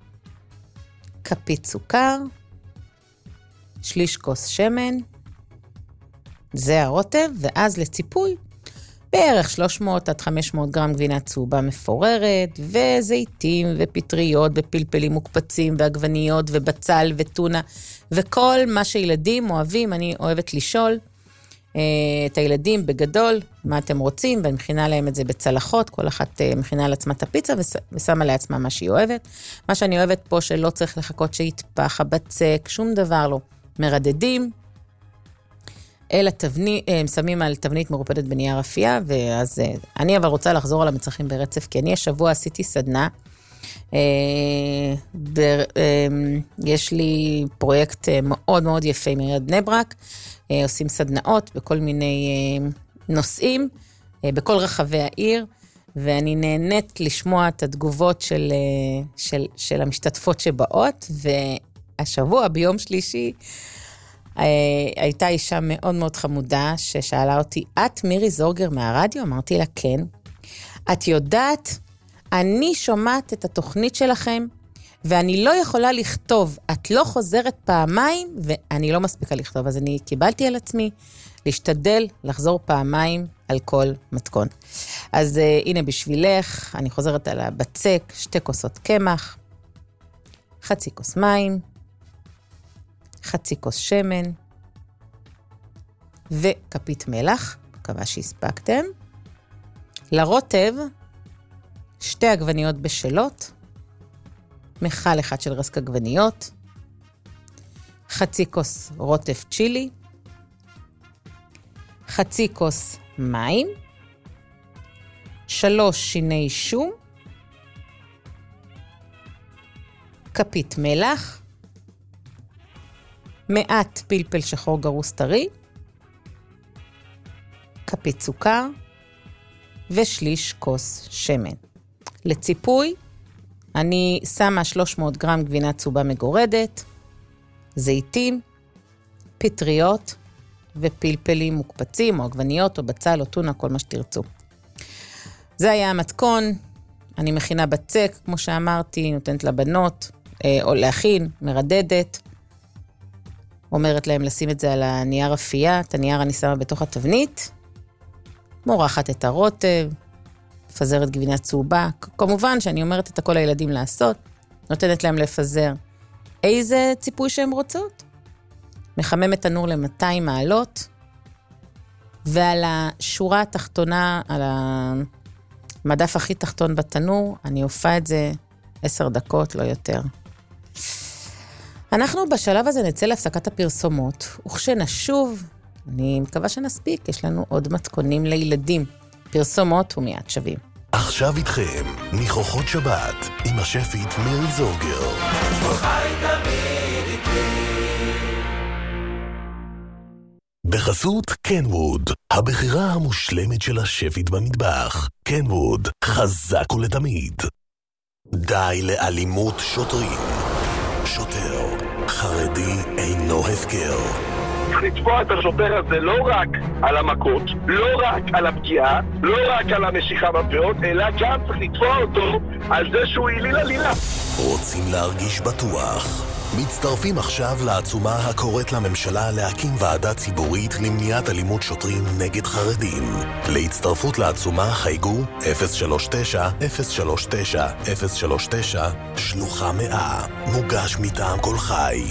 כפית סוכר, 1/3 כוס שמן, זה הרוטב, ואז לציפוי, בערך 300 עד 500 גרם גבינה צהובה מפוררת, וזיתים ופטריות ופלפלים מוקפצים, ועגבניות ובצל וטונה, וכל מה שילדים אוהבים, אני אוהבת לשאול, את הילדים בגדול, מה אתם רוצים, ואני מכינה להם את זה בצלחות, כל אחת מכינה לעצמה את הפיצה, ושמה לעצמה מה שהיא אוהבת. מה שאני אוהבת פה שלא צריך לחכות שיתפח, הבצק, שום דבר לא. מרדדים, שמים על תבנית מרופדת בנייר אפייה, ואז אני אבל רוצה לחזור על המצרכים ברצף, כי אני השבוע עשיתי סדנה, יש לי פרויקט מאוד מאוד יפה עם עיריית בני ברק, עושים סדנאות בכל מיני נושאים, בכל רחבי העיר, ואני נהנית לשמוע את התגובות של המשתתפות שבאות, והשבוע ביום שלישי, הייתה אישה מאוד מאוד חמודה, ששאלה אותי, את מירי זורגר מהרדיו? אמרתי לה, כן. את יודעת, אני שומעת את התוכנית שלכם, ואני לא יכולה לכתוב, את לא חוזרת פעמיים, ואני לא מספיקה לכתוב, אז אני קיבלתי על עצמי להשתדל לחזור פעמיים על כל מתכון. אז הנה בשבילך, אני חוזרת על הבצק, 2 כוסות קמח, חצי כוס מים, חצי כוס שמן, וכפית מלח, מקווה שהספקתם. לרוטב, 2 עגבניות בשלות, מיכל 1 של רסק עגבניות, חצי כוס רוטב צ'ילי, חצי כוס מים, 3 שיני שום, כפית מלח, מעט פלפל שחור גרוס טרי, כפית סוכר, ושליש כוס שמן. לציפוי, אני שמה 300 גרם גבינה צהובה מגורדת, זיתים, פטריות ופלפלים מוקפצים, או עגבניות, או בצל, או טונה, כל מה שתרצו. זה היה המתכון, אני מכינה בצק, כמו שאמרתי, נותנת לבנות, או להכין, מרדדת, אומרת להם לשים את זה על הנייר אפייה, את הנייר אני שמה בתוך התבנית, מורחת את הרוטב, מפזרת גבינה צהובה, כמובן שאני אומרת את הכל לילדים לעשות, נותנת להם לפזר איזה ציפוי שהם רוצות, מחממת תנור ל-200 מעלות, ועל השורה התחתונה, על המדף הכי תחתון בתנור, אני הופעה את זה 10 דקות, לא יותר. אנחנו בשלב הזה נצא להפסקת הפרסומות, וכשנשוב, אני מקווה שנספיק, יש לנו עוד מתכונים לילדים. פרסומות ומיד שווים. עכשיו איתכם, ניחוחות שבת, עם השפית מירי זורגר. בחסות קנווד, הבחירה המושלמת של השפית במטבח. קנווד, חזק ולתמיד. די לאלימות שוטרים. שוטר, חרדי אינו הפקר. צריך לתבוע את השוטר הזה לא רק על המכות, לא רק על הפגיעה, לא רק על המשיכה בפאות, אלא גם צריך לתבוע אותו על זה שהוא העליל עלילה. רוצים להרגיש בטוח? מצטרפים עכשיו לעצומה הקוראת לממשלה להקים ועדה ציבורית למניעת אלימות שוטרים נגד חרדים. להצטרפות לעצומה חייגו 039-039-039 שלוחה 100. מוגש מטעם כל חי.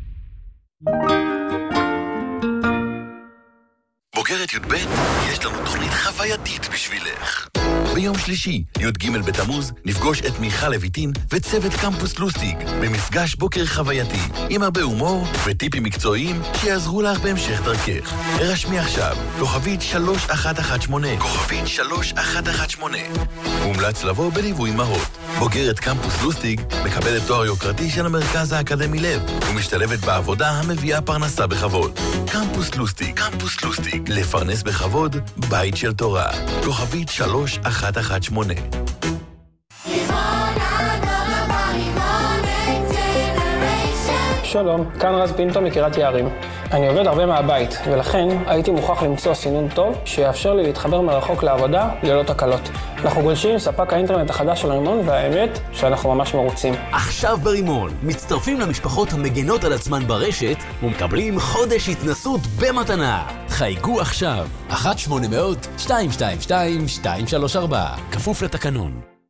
בוגרת י"ב, יש לנו תוכנית חווייתית בשבילך. ביום שלישי, י"ג בתמוז, נפגוש את מיכל לויטין וצוות קמפוס לוסטיג במפגש בוקר חווייתי, עם הרבה הומור וטיפים מקצועיים שיעזרו לך בהמשך דרכך. הרשמי עכשיו, כוכבית 3118, כוכבית 3118. מומלץ לבוא בליווי מהות. בוגרת קמפוס לוסטיג מקבלת תואר יוקרתי של המרכז האקדמי לב ומשתלבת בעבודה המביאה פרנסה בכבוד. קמפוס לוסטיג, קמפוס לוסטיג, לפרנס בכבוד, בית של תורה. כוכבית 3118. שלום, כאן רז פינטו מקריית יערים. אני עובד הרבה מהבית, ולכן הייתי מוכרח למצוא סינון טוב שיאפשר לי להתחבר מרחוק לעבודה ללא תקלות. אנחנו גולשים ספק האינטרנט החדש של רימון, והאמת שאנחנו ממש מרוצים. עכשיו ברימון, מצטרפים למשפחות המגנות על עצמן ברשת ומקבלים חודש התנסות במתנה. חייגו עכשיו, 1-800-222-234, כפוף לתקנון.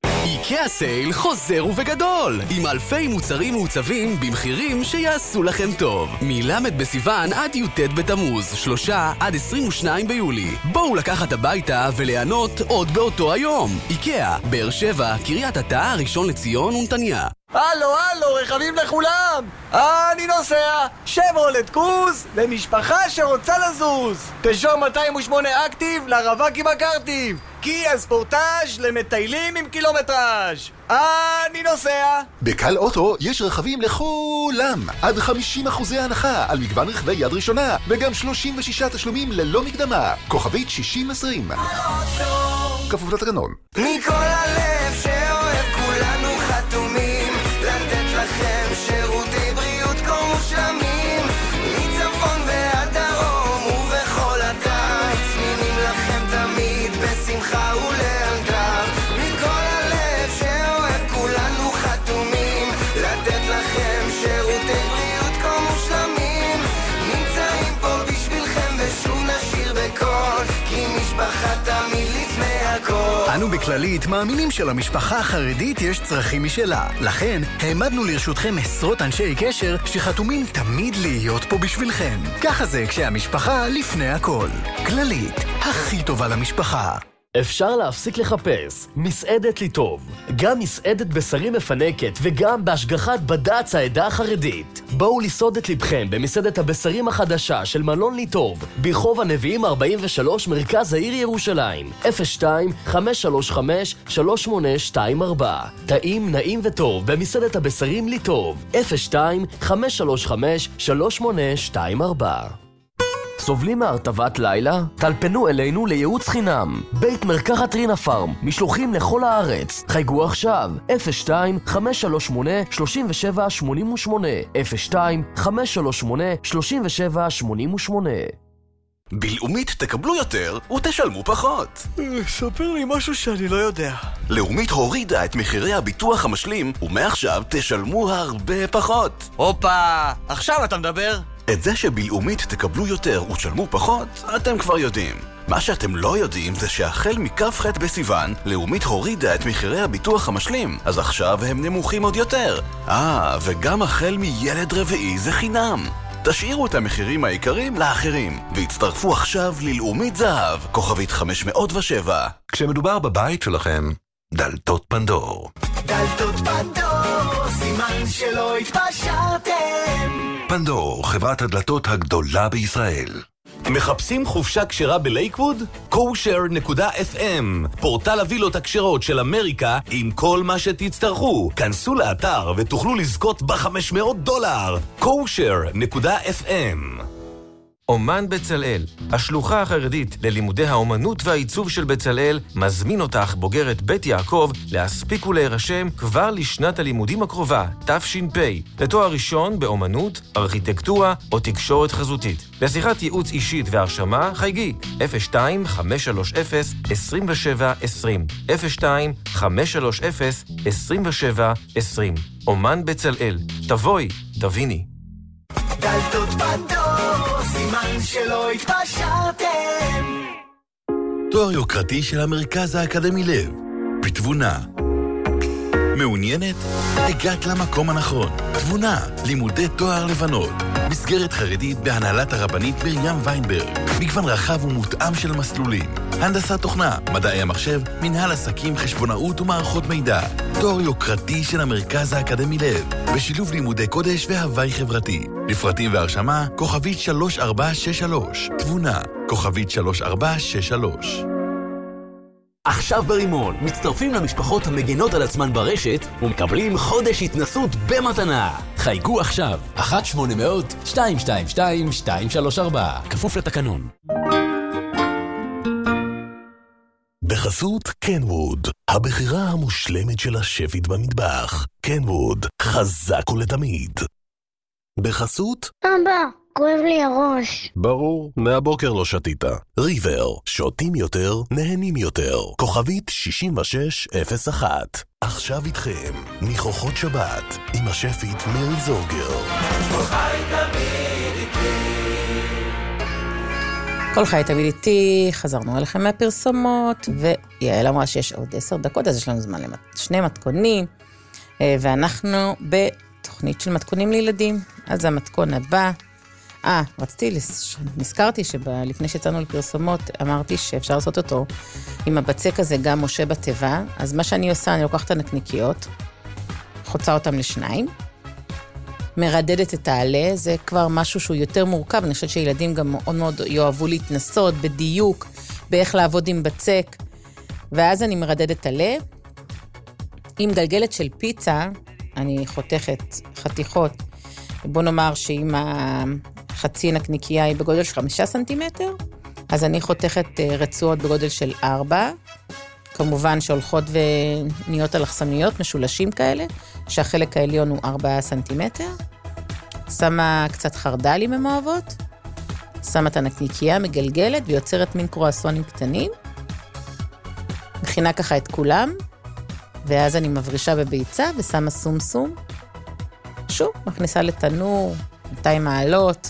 איקאה סייל חוזר ובגדול, עם אלפי מוצרים מעוצבים במחירים שיעשו לכם טוב. מלמד בסיוון עד י"ט בתמוז, 3 עד 22 ביולי. בואו לקחת הביתה וליהנות עוד באותו היום. איקאה, באר שבע, קריית אתא, ראשון לציון ונתניה. הלו, רכבים לכולם! אני נוסע! שברולט קרוז למשפחה שרוצה לזוז! פז'ו 208 אקטיב לרווק עם הקרטיב! קיה ספורטאז' למטיילים עם קילומטראז'! אני נוסע! בקל אוטו יש רכבים לכולם! עד 50% הנחה על מגוון רכבי יד ראשונה, וגם 36 תשלומים ללא מקדמה. כוכבית 6020. כפוף לתקנון. מכל הלב שאוהב כולנו חתומים לתת לכם שירותי בריאות כה מושלמים, מצפון ועד דרום ובכל הקיץ מינים לכם תמיד בשמחה ולאלתר. מכל הלב שאוהב כולנו חתומים לתת לכם שירותי בריאות כה מושלמים, נמצאים פה בשבילכם ושוב נשאיר בקול, כי משפחה תמיד לפני הכל. אנו בכללית מאמינים שלמשפחה החרדית יש צרכים משלה. לכן, העמדנו לרשותכם עשרות אנשי קשר שחתומים תמיד להיות פה בשבילכם. ככה זה כשהמשפחה לפני הכל. כללית, הכי טובה למשפחה. אפשר להפסיק לחפש. מסעדת ליטוב. גם מסעדת בשרים מפנקת וגם בהשגחת בד"ץ העדה החרדית. בואו לסעוד את לבכם במסעדת הבשרים החדשה של מלון ליטוב, ברחוב הנביאים 43, מרכז העיר ירושלים. 02-535-3824. טעים, נעים וטוב במסעדת הבשרים ליטוב. 02-535-3824. סובלים מהרטבת לילה? טלפנו אלינו לייעוץ חינם. בית מרקחת רינה פארם, משלוחים לכל הארץ. חייגו עכשיו, 02-538-3788. 02-538-3788. בלאומית תקבלו יותר ותשלמו פחות. ספר לי משהו שאני לא יודע. לאומית הורידה את מחירי הביטוח המשלים, ומעכשיו תשלמו הרבה פחות. הופה, עכשיו אתה מדבר? את זה שבלאומית תקבלו יותר ותשלמו פחות, אתם כבר יודעים. מה שאתם לא יודעים זה שהחל מכ"ח בסיוון, לאומית הורידה את מחירי הביטוח המשלים, אז עכשיו הם נמוכים עוד יותר. וגם החל מילד רביעי זה חינם. תשאירו את המחירים העיקריים לאחרים, והצטרפו עכשיו ללאומית זהב, כוכבית 507. כשמדובר בבית שלכם, דלתות פנדור. דלתות פנדור, סימן שלא התפשרתם. פנדור, חברת הדלתות הגדולה בישראל. מחפשים חופשה כשרה בלייקווד? kosher.fm, פורטל הווילות הכשרות של אמריקה עם כל מה שתצטרכו. כנסו לאתר ותוכלו לזכות $500. kosher.fm. אומן בצלאל, השלוחה החרדית ללימודי האומנות והעיצוב של בצלאל, מזמין אותך, בוגרת בית יעקב, להספיק ולהירשם כבר לשנת הלימודים הקרובה, תש"פ, לתואר ראשון באומנות, ארכיטקטורה או תקשורת חזותית. לשיחת ייעוץ אישית והרשמה, חייגי 02-530-2720, 02-530-2720. אומן בצלאל, תבואי, תביני. דלתות פנדור, סימן שלא התפשרתם. תואר יוקרתי של המרכז האקדמי לב, בתבונה. מעוניינת? הגעת למקום הנכון. תבונה, לימודי תואר לבנות. מסגרת חרדית בהנהלת הרבנית מרים ויינברג. מגוון רחב ומותאם של מסלולים. הנדסת תוכנה, מדעי המחשב, מנהל עסקים, חשבונאות ומערכות מידע. תואר יוקרתי של המרכז האקדמי לב, בשילוב לימודי קודש והווי חברתי. לפרטים והרשמה, כוכבית 3463. תבונה, כוכבית 3463. עכשיו ברימון, מצטרפים למשפחות המגנות על עצמן ברשת ומקבלים חודש התנסות במתנה. חייגו עכשיו, 1-800-222-234. כפוף לתקנון. בחסות קנווד, הבחירה המושלמת של השפית במטבח. קנווד, חזק ולתמיד. בחסות אבא, כואב לי הראש. ברור, מהבוקר לא שתית. ריבר, שותים יותר, נהנים יותר. כוכבית 6601. עכשיו איתכם, ניחוחות שבת, עם השפית מירי זורגר. חי תמיד איתי. כל חי תמיד איתי, חזרנו אליכם מהפרסומות, ויעל אמרה שיש עוד 10 דקות, אז יש לנו זמן לשני מתכונים, ואנחנו בתוכנית של מתכונים לילדים. אז המתכון הבא, נזכרתי שלפני שיצאנו לפרסומות, אמרתי שאפשר לעשות אותו עם הבצק הזה גם משה בטבע, אז מה שאני עושה, אני לוקחת את הנקניקיות, חוצה אותם לשניים, מרדדת את העלה, זה כבר משהו שהוא יותר מורכב, אני חושבת שילדים גם מאוד מאוד יאהבו להתנסות בדיוק, באיך לעבוד עם בצק, ואז אני מרדדת את העלה, עם גלגלת של פיצה, אני חותכת חתיכות, בוא נאמר שאם החצי נקניקייה היא בגודל של 5 סנטימטר, אז אני חותכת רצועות בגודל של 4, כמובן שהולכות ונהיות אלכסוניות, משולשים כאלה, שהחלק העליון הוא 4 סנטימטר, שמה קצת חרדל אם הן אוהבות, שמה את הנקניקייה, מגלגלת ויוצרת מין קרואסונים קטנים, מכינה ככה את כולם, ואז אני מברישה בביצה ושמה סום, שוב, מכניסה לתנור, 200 מעלות,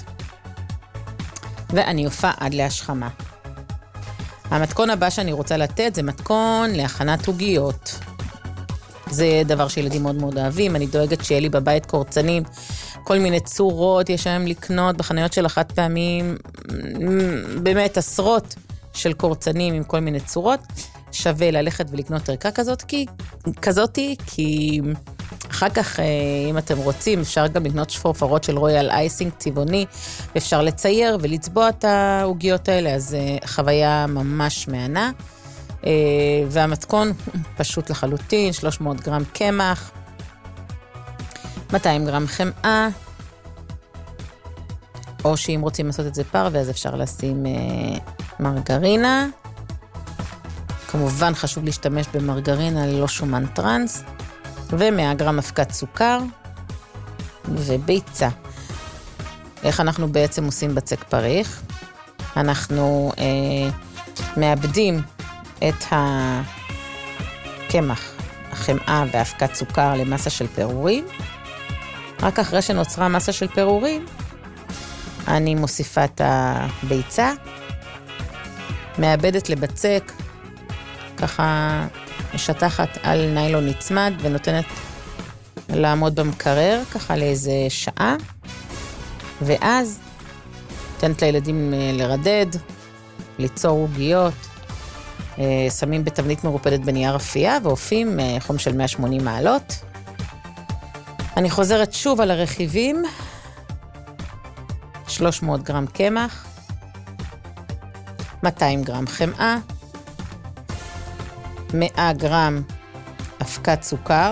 ואני אופה עד להשחמה. המתכון הבא שאני רוצה לתת זה מתכון להכנת עוגיות. זה דבר שילדים מאוד מאוד אוהבים, אני דואגת שיהיה לי בבית קורצנים, כל מיני צורות יש להם לקנות בחנויות של החד פעמים, באמת של קורצנים עם כל מיני צורות, שווה ללכת ולקנות ערכה כזאתי, כי אחר כך, אם אתם רוצים, אפשר גם לקנות שפורפרות של רויאל אייסינג צבעוני, אפשר לצייר ולצבוע את העוגיות האלה, אז חוויה ממש מענה. והמתכון פשוט לחלוטין, 300 גרם קמח, 200 גרם חמאה, או שאם רוצים לעשות את זה פרווה, אז אפשר לשים מרגרינה. כמובן חשוב להשתמש במרגרינה ללא שומן טרנס, ו100 גרם אבקת סוכר, וביצה. איך אנחנו בעצם עושים בצק פריך? אנחנו מאבדים את הקמח, החמאה ואבקת סוכר למסה של פירורים. רק אחרי שנוצרה מסה של פירורים, אני מוסיפה את הביצה, מאבדת לבצק, ככה משטחת על ניילון נצמד ונותנת לעמוד במקרר, ככה לאיזה שעה, ואז נותנת לילדים לרדד, ליצור עוגיות, שמים בתבנית מרופדת בנייר אפייה, ואופים חום של 180 מעלות. אני חוזרת שוב על הרכיבים, 300 גרם קמח, 200 גרם חמאה, 100 גרם אבקת סוכר,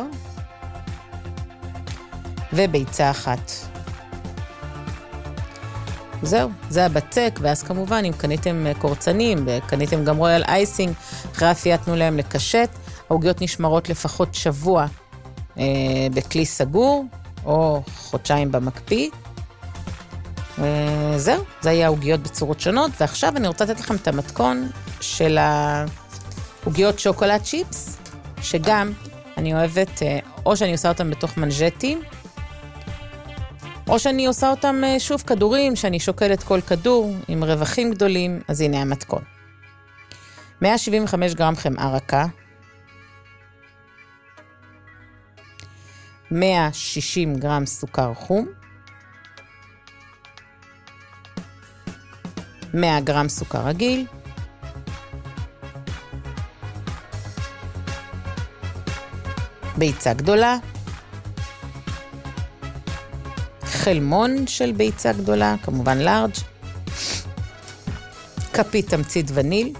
וביצה אחת. זהו, זה הבצק, ואז כמובן, אם קניתם קורצנים, וקניתם גם רויאל אייסינג, אחרי אפייה תנו להם לקשט, העוגיות נשמרות לפחות שבוע בכלי סגור, או חודשיים במקפיא. זהו, זה היה העוגיות בצורות שונות, ועכשיו אני רוצה לתת לכם את המתכון של העוגיות שוקולד צ'יפס, שגם אני אוהבת, או שאני עושה אותם בתוך מנג'טים, או שאני עושה אותם שוב כדורים, שאני שוקלת כל כדור עם רווחים גדולים, אז הנה המתכון. 175 גרם חמאה רכה, 160 גרם סוכר חום, 100 גרם סוכר רגיל, ביצה גדולה, חלמון של ביצה גדולה, כמובן לארג', כפית תמצית וניל,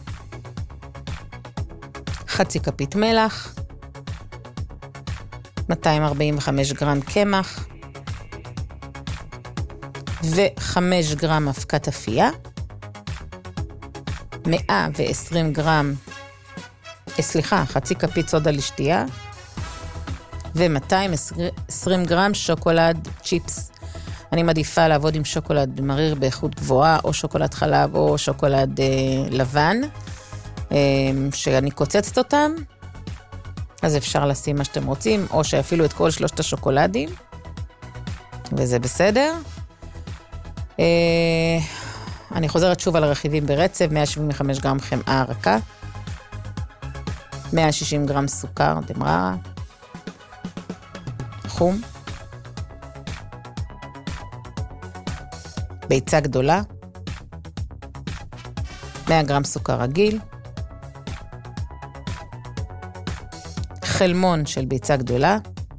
חצי כפית מלח, 245 גרם קמח, ו5 גרם אבקת אפייה, 120 גרם, חצי כפית סודה לשתייה, ו220 גרם שוקולד צ'יפס. אני מעדיפה לעבוד עם שוקולד מריר באיכות גבוהה, או שוקולד חלב, או שוקולד לבן, שאני קוצצת אותם, אז אפשר לשים מה שאתם רוצים, או שאפילו את כל 3 השוקולדים, וזה בסדר. אני חוזרת שוב על הרכיבים ברצף, 175 גרם חמאה רכה, 160 גרם סוכר, דמררה, חום, ביצה גדולה, 100 גרם סוכר רגיל, חלמון של ביצה גדולה,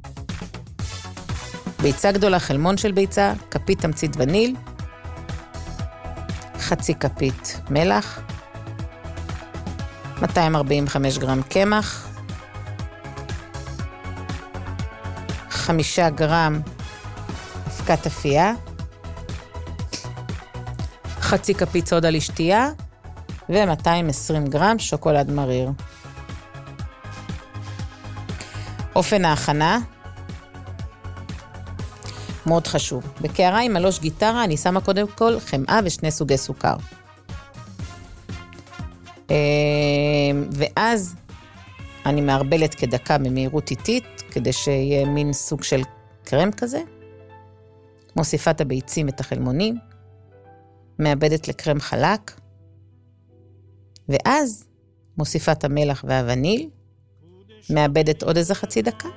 ביצה גדולה, חלמון של ביצה, כפית תמצית וניל, חצי כפית מלח, 245 גרם קמח, 5 גרם אבקת אפייה, חצי כפית סודה לשתייה, ו-220 גרם שוקולד מריר. אופן ההכנה, מאוד חשוב. בקערה עם מלוש גיטרה אני שמה קודם כל חמאה ושני סוגי סוכר. ואז אני מערבלת כדקה במהירות איטית, כדי שיהיה מין סוג של קרם כזה. מוסיפה את הביצים את החלמונים, מאבדת לקרם חלק, ואז מוסיפה את המלח והווניל, מאבדת עוד איזה חצי דקה.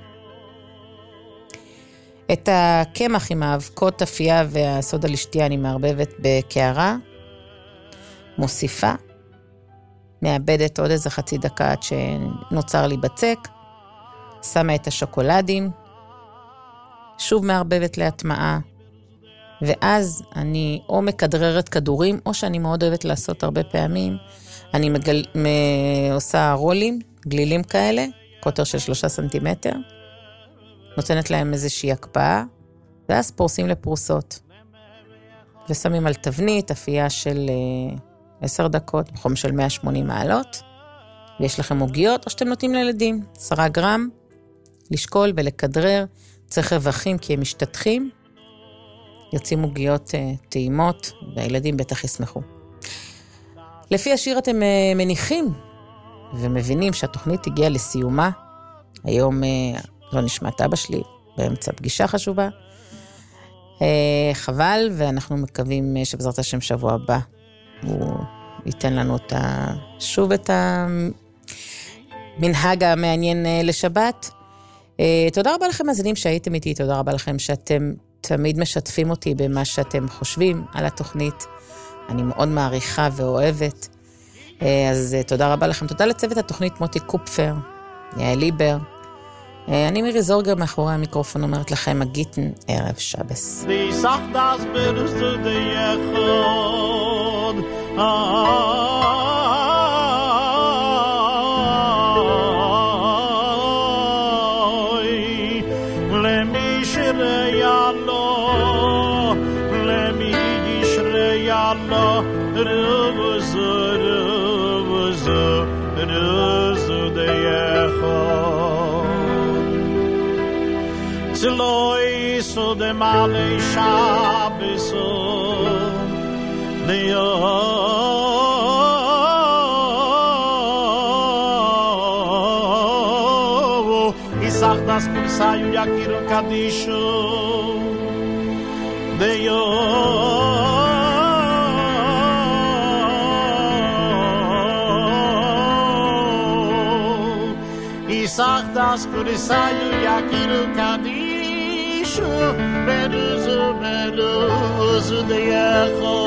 את הקמח עם האבקות אפייה והסודה לשתייה אני מערבבת בקערה, מוסיפה, מאבדת עוד איזה חצי דקה עד שנוצר לי בצק, שמה את השוקולדים, שוב מערבבת להטמעה, ואז אני או מקדררת כדורים, או שאני מאוד אוהבת לעשות הרבה פעמים, אני עושה רולים, גלילים כאלה, קוטר של 3 סנטימטר, נותנת להם איזושהי הקפאה, ואז פורסים לפרוסות. ושמים על תבנית, אפייה של 10 דקות, בחום של 180 מעלות, ויש לכם עוגיות, או שאתם נותנים לילדים, 10 גרם, לשקול ולכדרר, צריך רווחים כי הם משתתחים, יוצאים עוגיות טעימות, והילדים בטח ישמחו. לפי השיר אתם מניחים, ומבינים שהתוכנית הגיעה לסיומה, היום לא נשמע את אבא שלי, באמצע פגישה חשובה, חבל, ואנחנו מקווים שבעזרת השם שבוע הבא, הוא ייתן לנו שוב את המנהג המעניין לשבת. תודה רבה לכם מאזינים שהייתם איתי, תודה רבה לכם שאתם תמיד משתפים אותי במה שאתם חושבים על התוכנית, אני מאוד מעריכה ואוהבת, אז תודה רבה לכם, תודה לצוות התוכנית מוטי קופפר, יעל ליבר, אני מירי זורגר מאחורי המיקרופון אומרת לכם הגיטן ערב שבס. למי שריה לו, למי ישריה לו, רבזו רבזו רבזו דייכו צלוי סודם עלי שבסו דיו איסח דס קורסאיו יקירו קדישו דיו איסח דס קורסאיו יקירו קדישו Beruzu, beruzu deyecho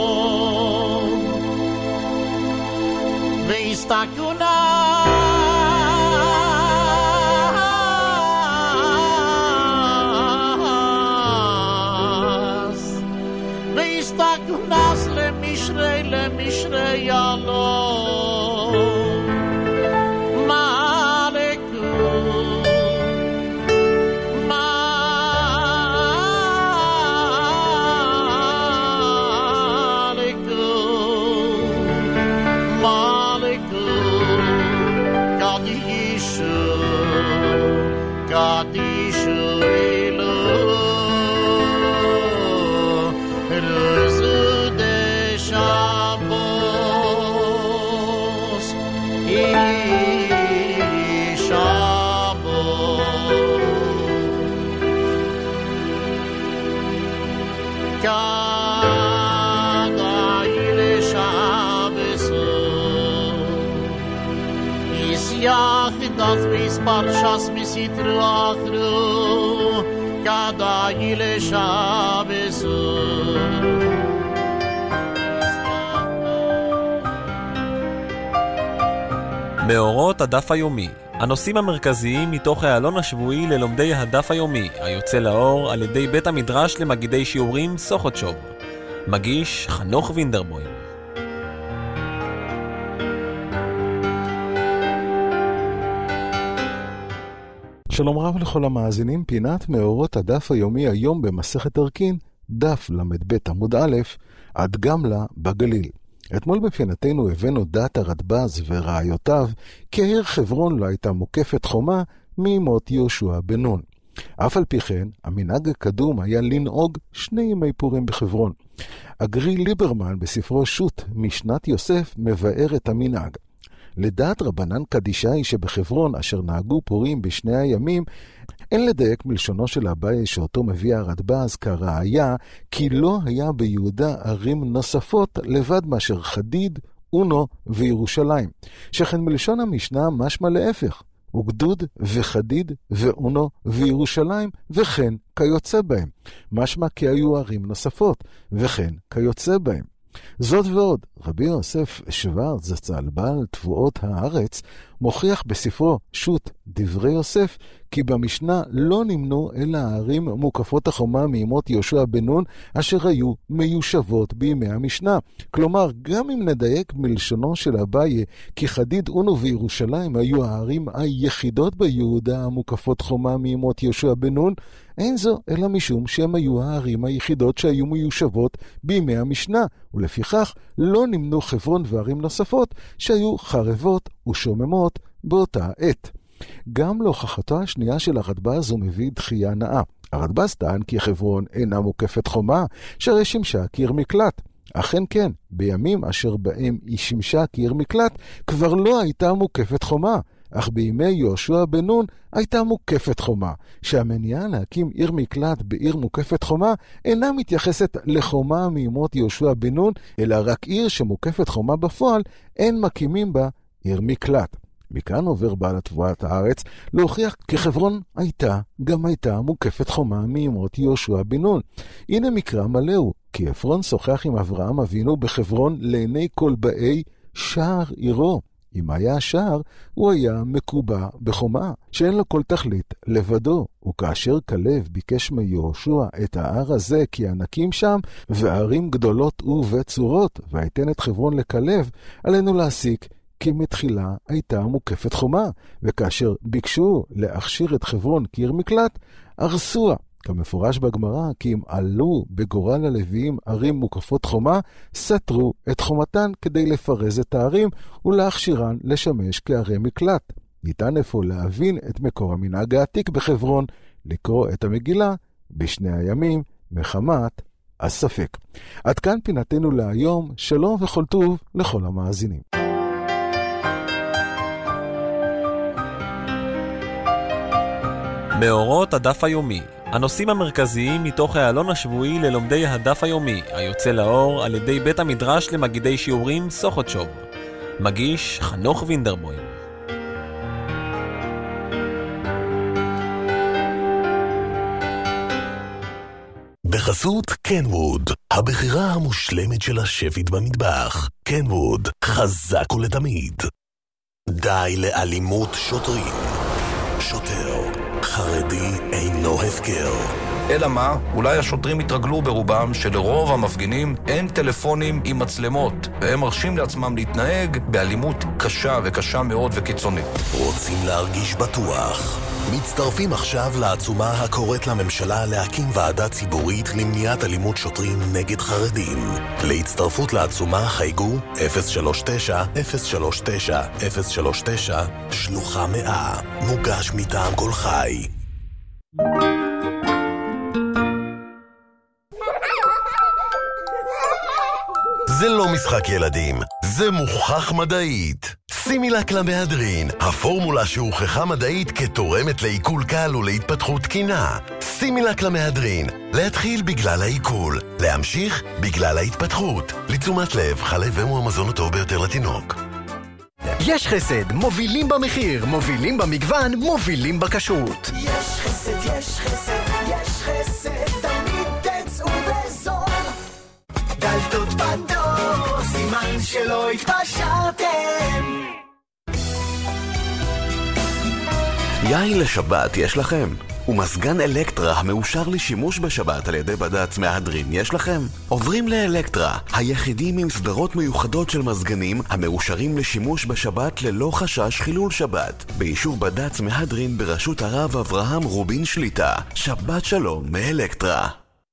Veistakuna Veistakunas lemishrei yalo Ruzu de Shabbat das bis parshas misitru achru kadai leshabesu. מאורות הדף היומי, הנושאים המרכזיים מתוך העלון השבועי ללומדי הדף היומי, היוצא לאור על ידי בית המדרש למגידי שיעורים סוכותשוב. מגיש חנוך וינדרבוים. שלום רב לכל המאזינים, פינת מאורות הדף היומי היום במסכת ערכין, דף למד עמוד א', עד גמלה בגליל. אתמול בפינתנו הבאנו דת הרדב"ז ורעיותיו, כי העיר חברון לא הייתה מוקפת חומה מימות יהושע בן נון. אף על פי כן, המנהג הקדום היה לנהוג 2 ימי פורים בחברון. אגרי ליברמן בספרו שו"ת משנת יוסף מבאר את המנהג. לדעת רבנן קדישאי שבחברון אשר נהגו פורים ב2 הימים, אין לדייק מלשונו של אביי שאותו מביא הרדב"ז כראיה, כי לא היה ביהודה ערים נוספות לבד מאשר חדיד, אונו וירושלים. שכן מלשון המשנה משמע להפך, וגדוד וחדיד ואונו וירושלים וכן כיוצא בהם. משמע כי היו ערים נוספות וכן כיוצא בהם. זאת ועוד, רבי יוסף שוורץ זצ"ל בעל תבואות הארץ מוכיח בספרו שו"ת דברי יוסף כי במשנה לא נמנו אלא הערים מוקפות החומה מימות יהושע בן נון אשר היו מיושבות בימי המשנה. כלומר, גם אם נדייק מלשונו של אביי כי חדיד אונו וירושלים היו הערים היחידות ביהודה המוקפות חומה מימות יהושע בן נון, אין זו אלא משום שהם היו הערים היחידות שהיו מיושבות בימי המשנה, ולפיכך לא נמנו חברון וערים נוספות שהיו חרבות ושוממות באותה עת. גם להוכחתו השנייה של הרדב"ז הוא מביא דחייה נאה. הרדב"ז טען כי חברון אינה מוקפת חומה, שהרי שימשה כעיר מקלט. אכן כן, בימים אשר בהם היא שימשה כעיר מקלט, כבר לא הייתה מוקפת חומה. אך בימי יהושע בן נון הייתה מוקפת חומה, שהמניעה להקים עיר מקלט בעיר מוקפת חומה אינה מתייחסת לחומה מימות יהושע בן נון, אלא רק עיר שמוקפת חומה בפועל, אין מקימים בה עיר מקלט. מכאן עובר בעל תבואת הארץ להוכיח כי חברון גם הייתה מוקפת חומה מימות יהושע בן נון. הנה מקרא מלאו, כי עפרון שוחח עם אברהם אבינו בחברון לעיני כל באי שער עירו. אם היה השער, הוא היה מקובע בחומה, שאין לו כל תכלית לבדו. וכאשר כלב ביקש מיהושע את ההר הזה, כי ענקים שם, וערים גדולות ובצורות, והייתן את חברון לכלב, עלינו להסיק כי מתחילה הייתה מוקפת חומה, וכאשר ביקשו להכשיר את חברון כעיר מקלט, הרסוה. כמפורש בגמרא, כי אם עלו בגורל הלוויים ערים מוקפות חומה, סתרו את חומתן כדי לפרז את הערים ולהכשירן לשמש כערי מקלט. ניתן אפוא להבין את מקור המנהג העתיק בחברון, לקרוא את המגילה בשני הימים מחמת הספק. עד כאן פינתנו להיום, שלום וכל טוב לכל המאזינים. מאורות הדף היומי, הנושאים המרכזיים מתוך העלון השבועי ללומדי הדף היומי, היוצא לאור על ידי בית המדרש למגידי שיעורים סוכותשוב. מגיש חנוך וינדרבוים. בחסות קנווד, הבחירה המושלמת של השפית במטבח. קנווד, חזק ולתמיד. די לאלימות שוטרים. שוטר חרדי אינו הפקר. אלא מה? אולי השוטרים התרגלו ברובם שלרוב המפגינים אין טלפונים עם מצלמות, והם מרשים לעצמם להתנהג באלימות קשה וקשה מאוד וקיצונית. רוצים להרגיש בטוח? מצטרפים עכשיו לעצומה הקוראת לממשלה להקים ועדה ציבורית למניעת אלימות שוטרים נגד חרדים. להצטרפות לעצומה חייגו 039-039-039 שלוחה 100. מוגש מטעם כל חי. זה לא משחק ילדים, זה מוכח מדעית. סימילק למהדרין, הפורמולה שהוכחה מדעית כתורמת לעיכול קל ולהתפתחות תקינה. סימילק למהדרין, להתחיל בגלל העיכול, להמשיך בגלל ההתפתחות. לתשומת לב, חלב אם הוא המזון הטוב ביותר לתינוק. יש חסד, מובילים במחיר, מובילים במגוון, מובילים בכשרות. יש חסד, יש חסד, יש חסד, תמיד תצאו בזול. דלתות בדור, סימן שלא התפשרתם. יין לשבת יש לכם? ומסגן אלקטרה המאושר לשימוש בשבת על ידי בד"ץ מהדרין יש לכם? עוברים לאלקטרה, היחידים עם סדרות מיוחדות של מזגנים המאושרים לשימוש בשבת ללא חשש חילול שבת. באישור בד"ץ מהדרין בראשות הרב אברהם רובין שליטה. שבת שלום מאלקטרה.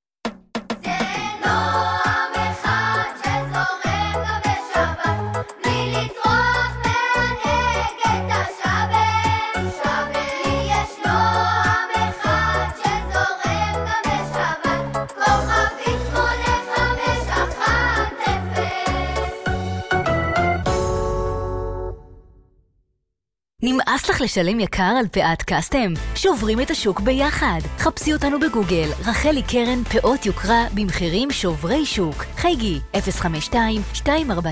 נמאס לך לשלם יקר על פאת קסטם? שוברים את השוק ביחד. חפשי אותנו בגוגל, רחלי קרן פאות יוקרה במחירים שוברי שוק. חייגי 052-249-9956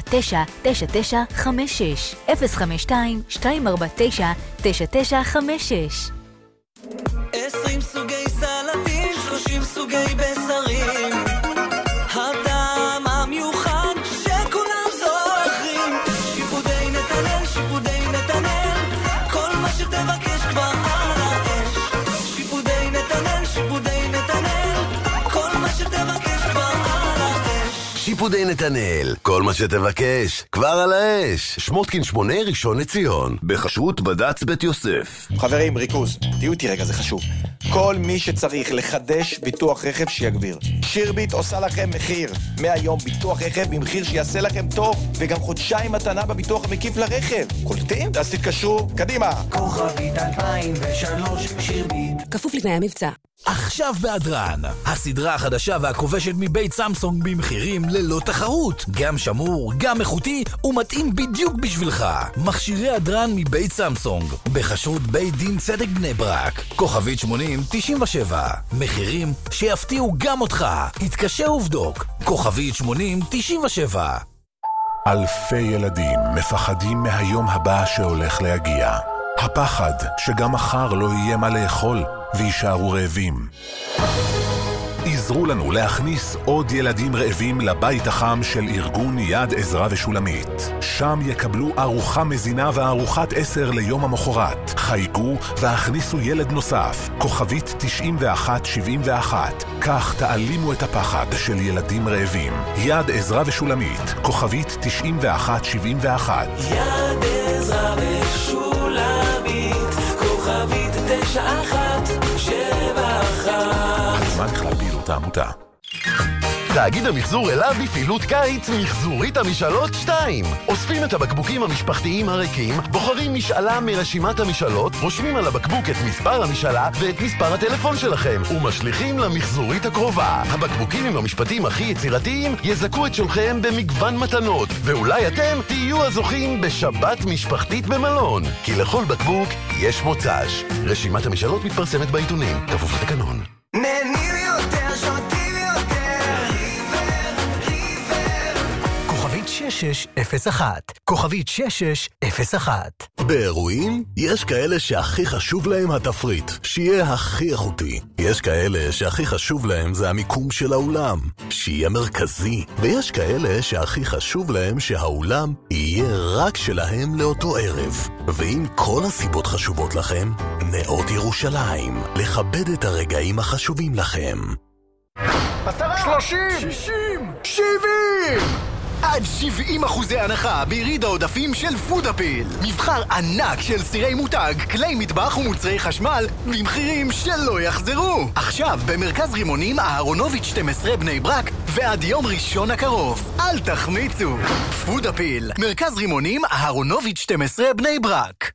052-249-9956. 20 סוגי סלטים, 30 סוגי בשרים, הטעם המיוחד שכולם זוכרים. שיפודי נתנאל, שיפודי נתנאל, כל מה שתבקש כבר על האש. שיפודי נתנאל, שיפודי נתנאל, כל מה שתבקש כבר על האש. שיפודי נתנאל, כל מה שתבקש כבר על האש. שמותקין 8 ראשון לציון, בחשרות בד"ץ בית יוסף. חברים, ריכוז, תהיו איתי רגע, זה חשוב. כל מי שצריך לחדש ביטוח רכב שיגביר. שירביט עושה לכם מחיר. מהיום ביטוח רכב במחיר שיעשה לכם טוב, וגם חודשיים מתנה בביטוח המקיף לרכב. קולטים? אז תתקשרו, קדימה. כוכבית 2003 שירביט. כפוף לתנאי המבצע. עכשיו בהדרן, הסדרה החדשה והכובשת מבית סמסונג במחירים ללא תחרות. גם שמור, גם איכותי, ומתאים בדיוק בשבילך. מכשירי הדרן מבית סמסונג, בחשרות בית דין צדק בני ברק. כוכבית 8097. מחירים שיפתיעו גם אותך. התקשר ובדוק. כוכבית 8097. אלפי ילדים מפחדים מהיום הבא שהולך להגיע. הפחד שגם מחר לא יהיה מה לאכול וישארו רעבים. עזרו לנו להכניס עוד ילדים רעבים לבית החם של ארגון יד עזרה ושולמית. שם יקבלו ארוחה מזינה וארוחת 10 ליום המחרת. חייגו והכניסו ילד נוסף, כוכבית 9171. כך תעלימו את הפחד של ילדים רעבים. יד עזרה ושולמית, כוכבית 9171. יד עזרה ושולמית, כוכבית 9171. הזמן בכלל פעילות העמותה. תאגיד המחזור אליו בפעילות קיץ מחזורית המשאלות 2. אוספים את הבקבוקים המשפחתיים הריקים, בוחרים משאלה מרשימת המשאלות, רושמים על הבקבוק את מספר המשאלה ואת מספר הטלפון שלכם, ומשליכים למחזורית הקרובה. הבקבוקים עם המשפטים הכי יצירתיים יזכו את שולכם במגוון מתנות, ואולי אתם תהיו הזוכים בשבת משפחתית במלון, כי לכל בקבוק יש מוצ"ש. רשימת המשאלות מתפרסמת בעיתונים, כפוף לתקנון. נהנים יותר, שותים יותר, כוכבית 6601. כוכבית 6601. באירועים יש כאלה שהכי חשוב להם התפריט, שיהיה הכי איכותי. יש כאלה שהכי חשוב להם זה המיקום של האולם, שיהיה מרכזי. ויש כאלה שהכי חשוב להם שהאולם יהיה רק שלהם לאותו ערב. ואם כל הסיבות חשובות לכם, נאות ירושלים, לכבד את הרגעים החשובים לכם. 30, 60, 70! עד 70% הנחה ביריד העודפים של פודאפיל. מבחר ענק של סירי מותג, כלי מטבח ומוצרי חשמל במחירים שלא יחזרו. עכשיו במרכז רימונים אהרונוביץ' 12 בני ברק ועד יום ראשון הקרוב. אל תחמיצו. פודאפיל, מרכז רימונים אהרונוביץ' 12 בני ברק.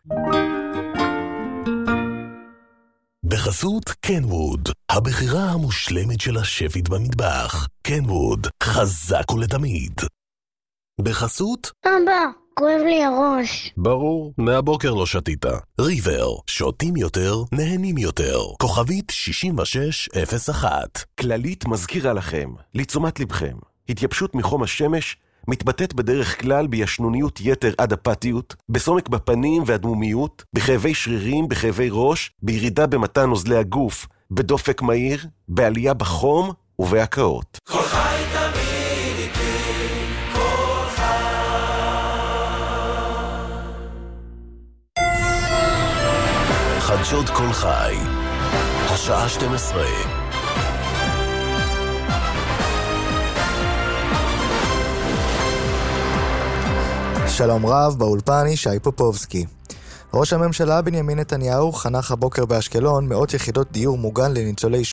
בחסות קנווד, הבחירה המושלמת של השפית במטבח. קנווד, חזק ולתמיד. בחסות אבא, כואב לי הראש. ברור, מהבוקר לא שתית. ריבר, שותים יותר, נהנים יותר. כוכבית 6601. כללית מזכירה לכם, לתשומת לבכם, התייבשות מחום השמש מתבטאת בדרך כלל בישנוניות יתר עד אפתיות, בסומק בפנים והדמומיות, בכאבי שרירים, בכאבי ראש, בירידה במתן נוזלי הגוף, בדופק מהיר, בעלייה בחום ובהקאות. כל חי תמיד איתי, כל חדשות כל חי, השעה 12. שלום רב, באולפן ישי פופובסקי. ראש הממשלה בנימין נתניהו חנך הבוקר באשקלון מאות יחידות דיור מוגן לניצולי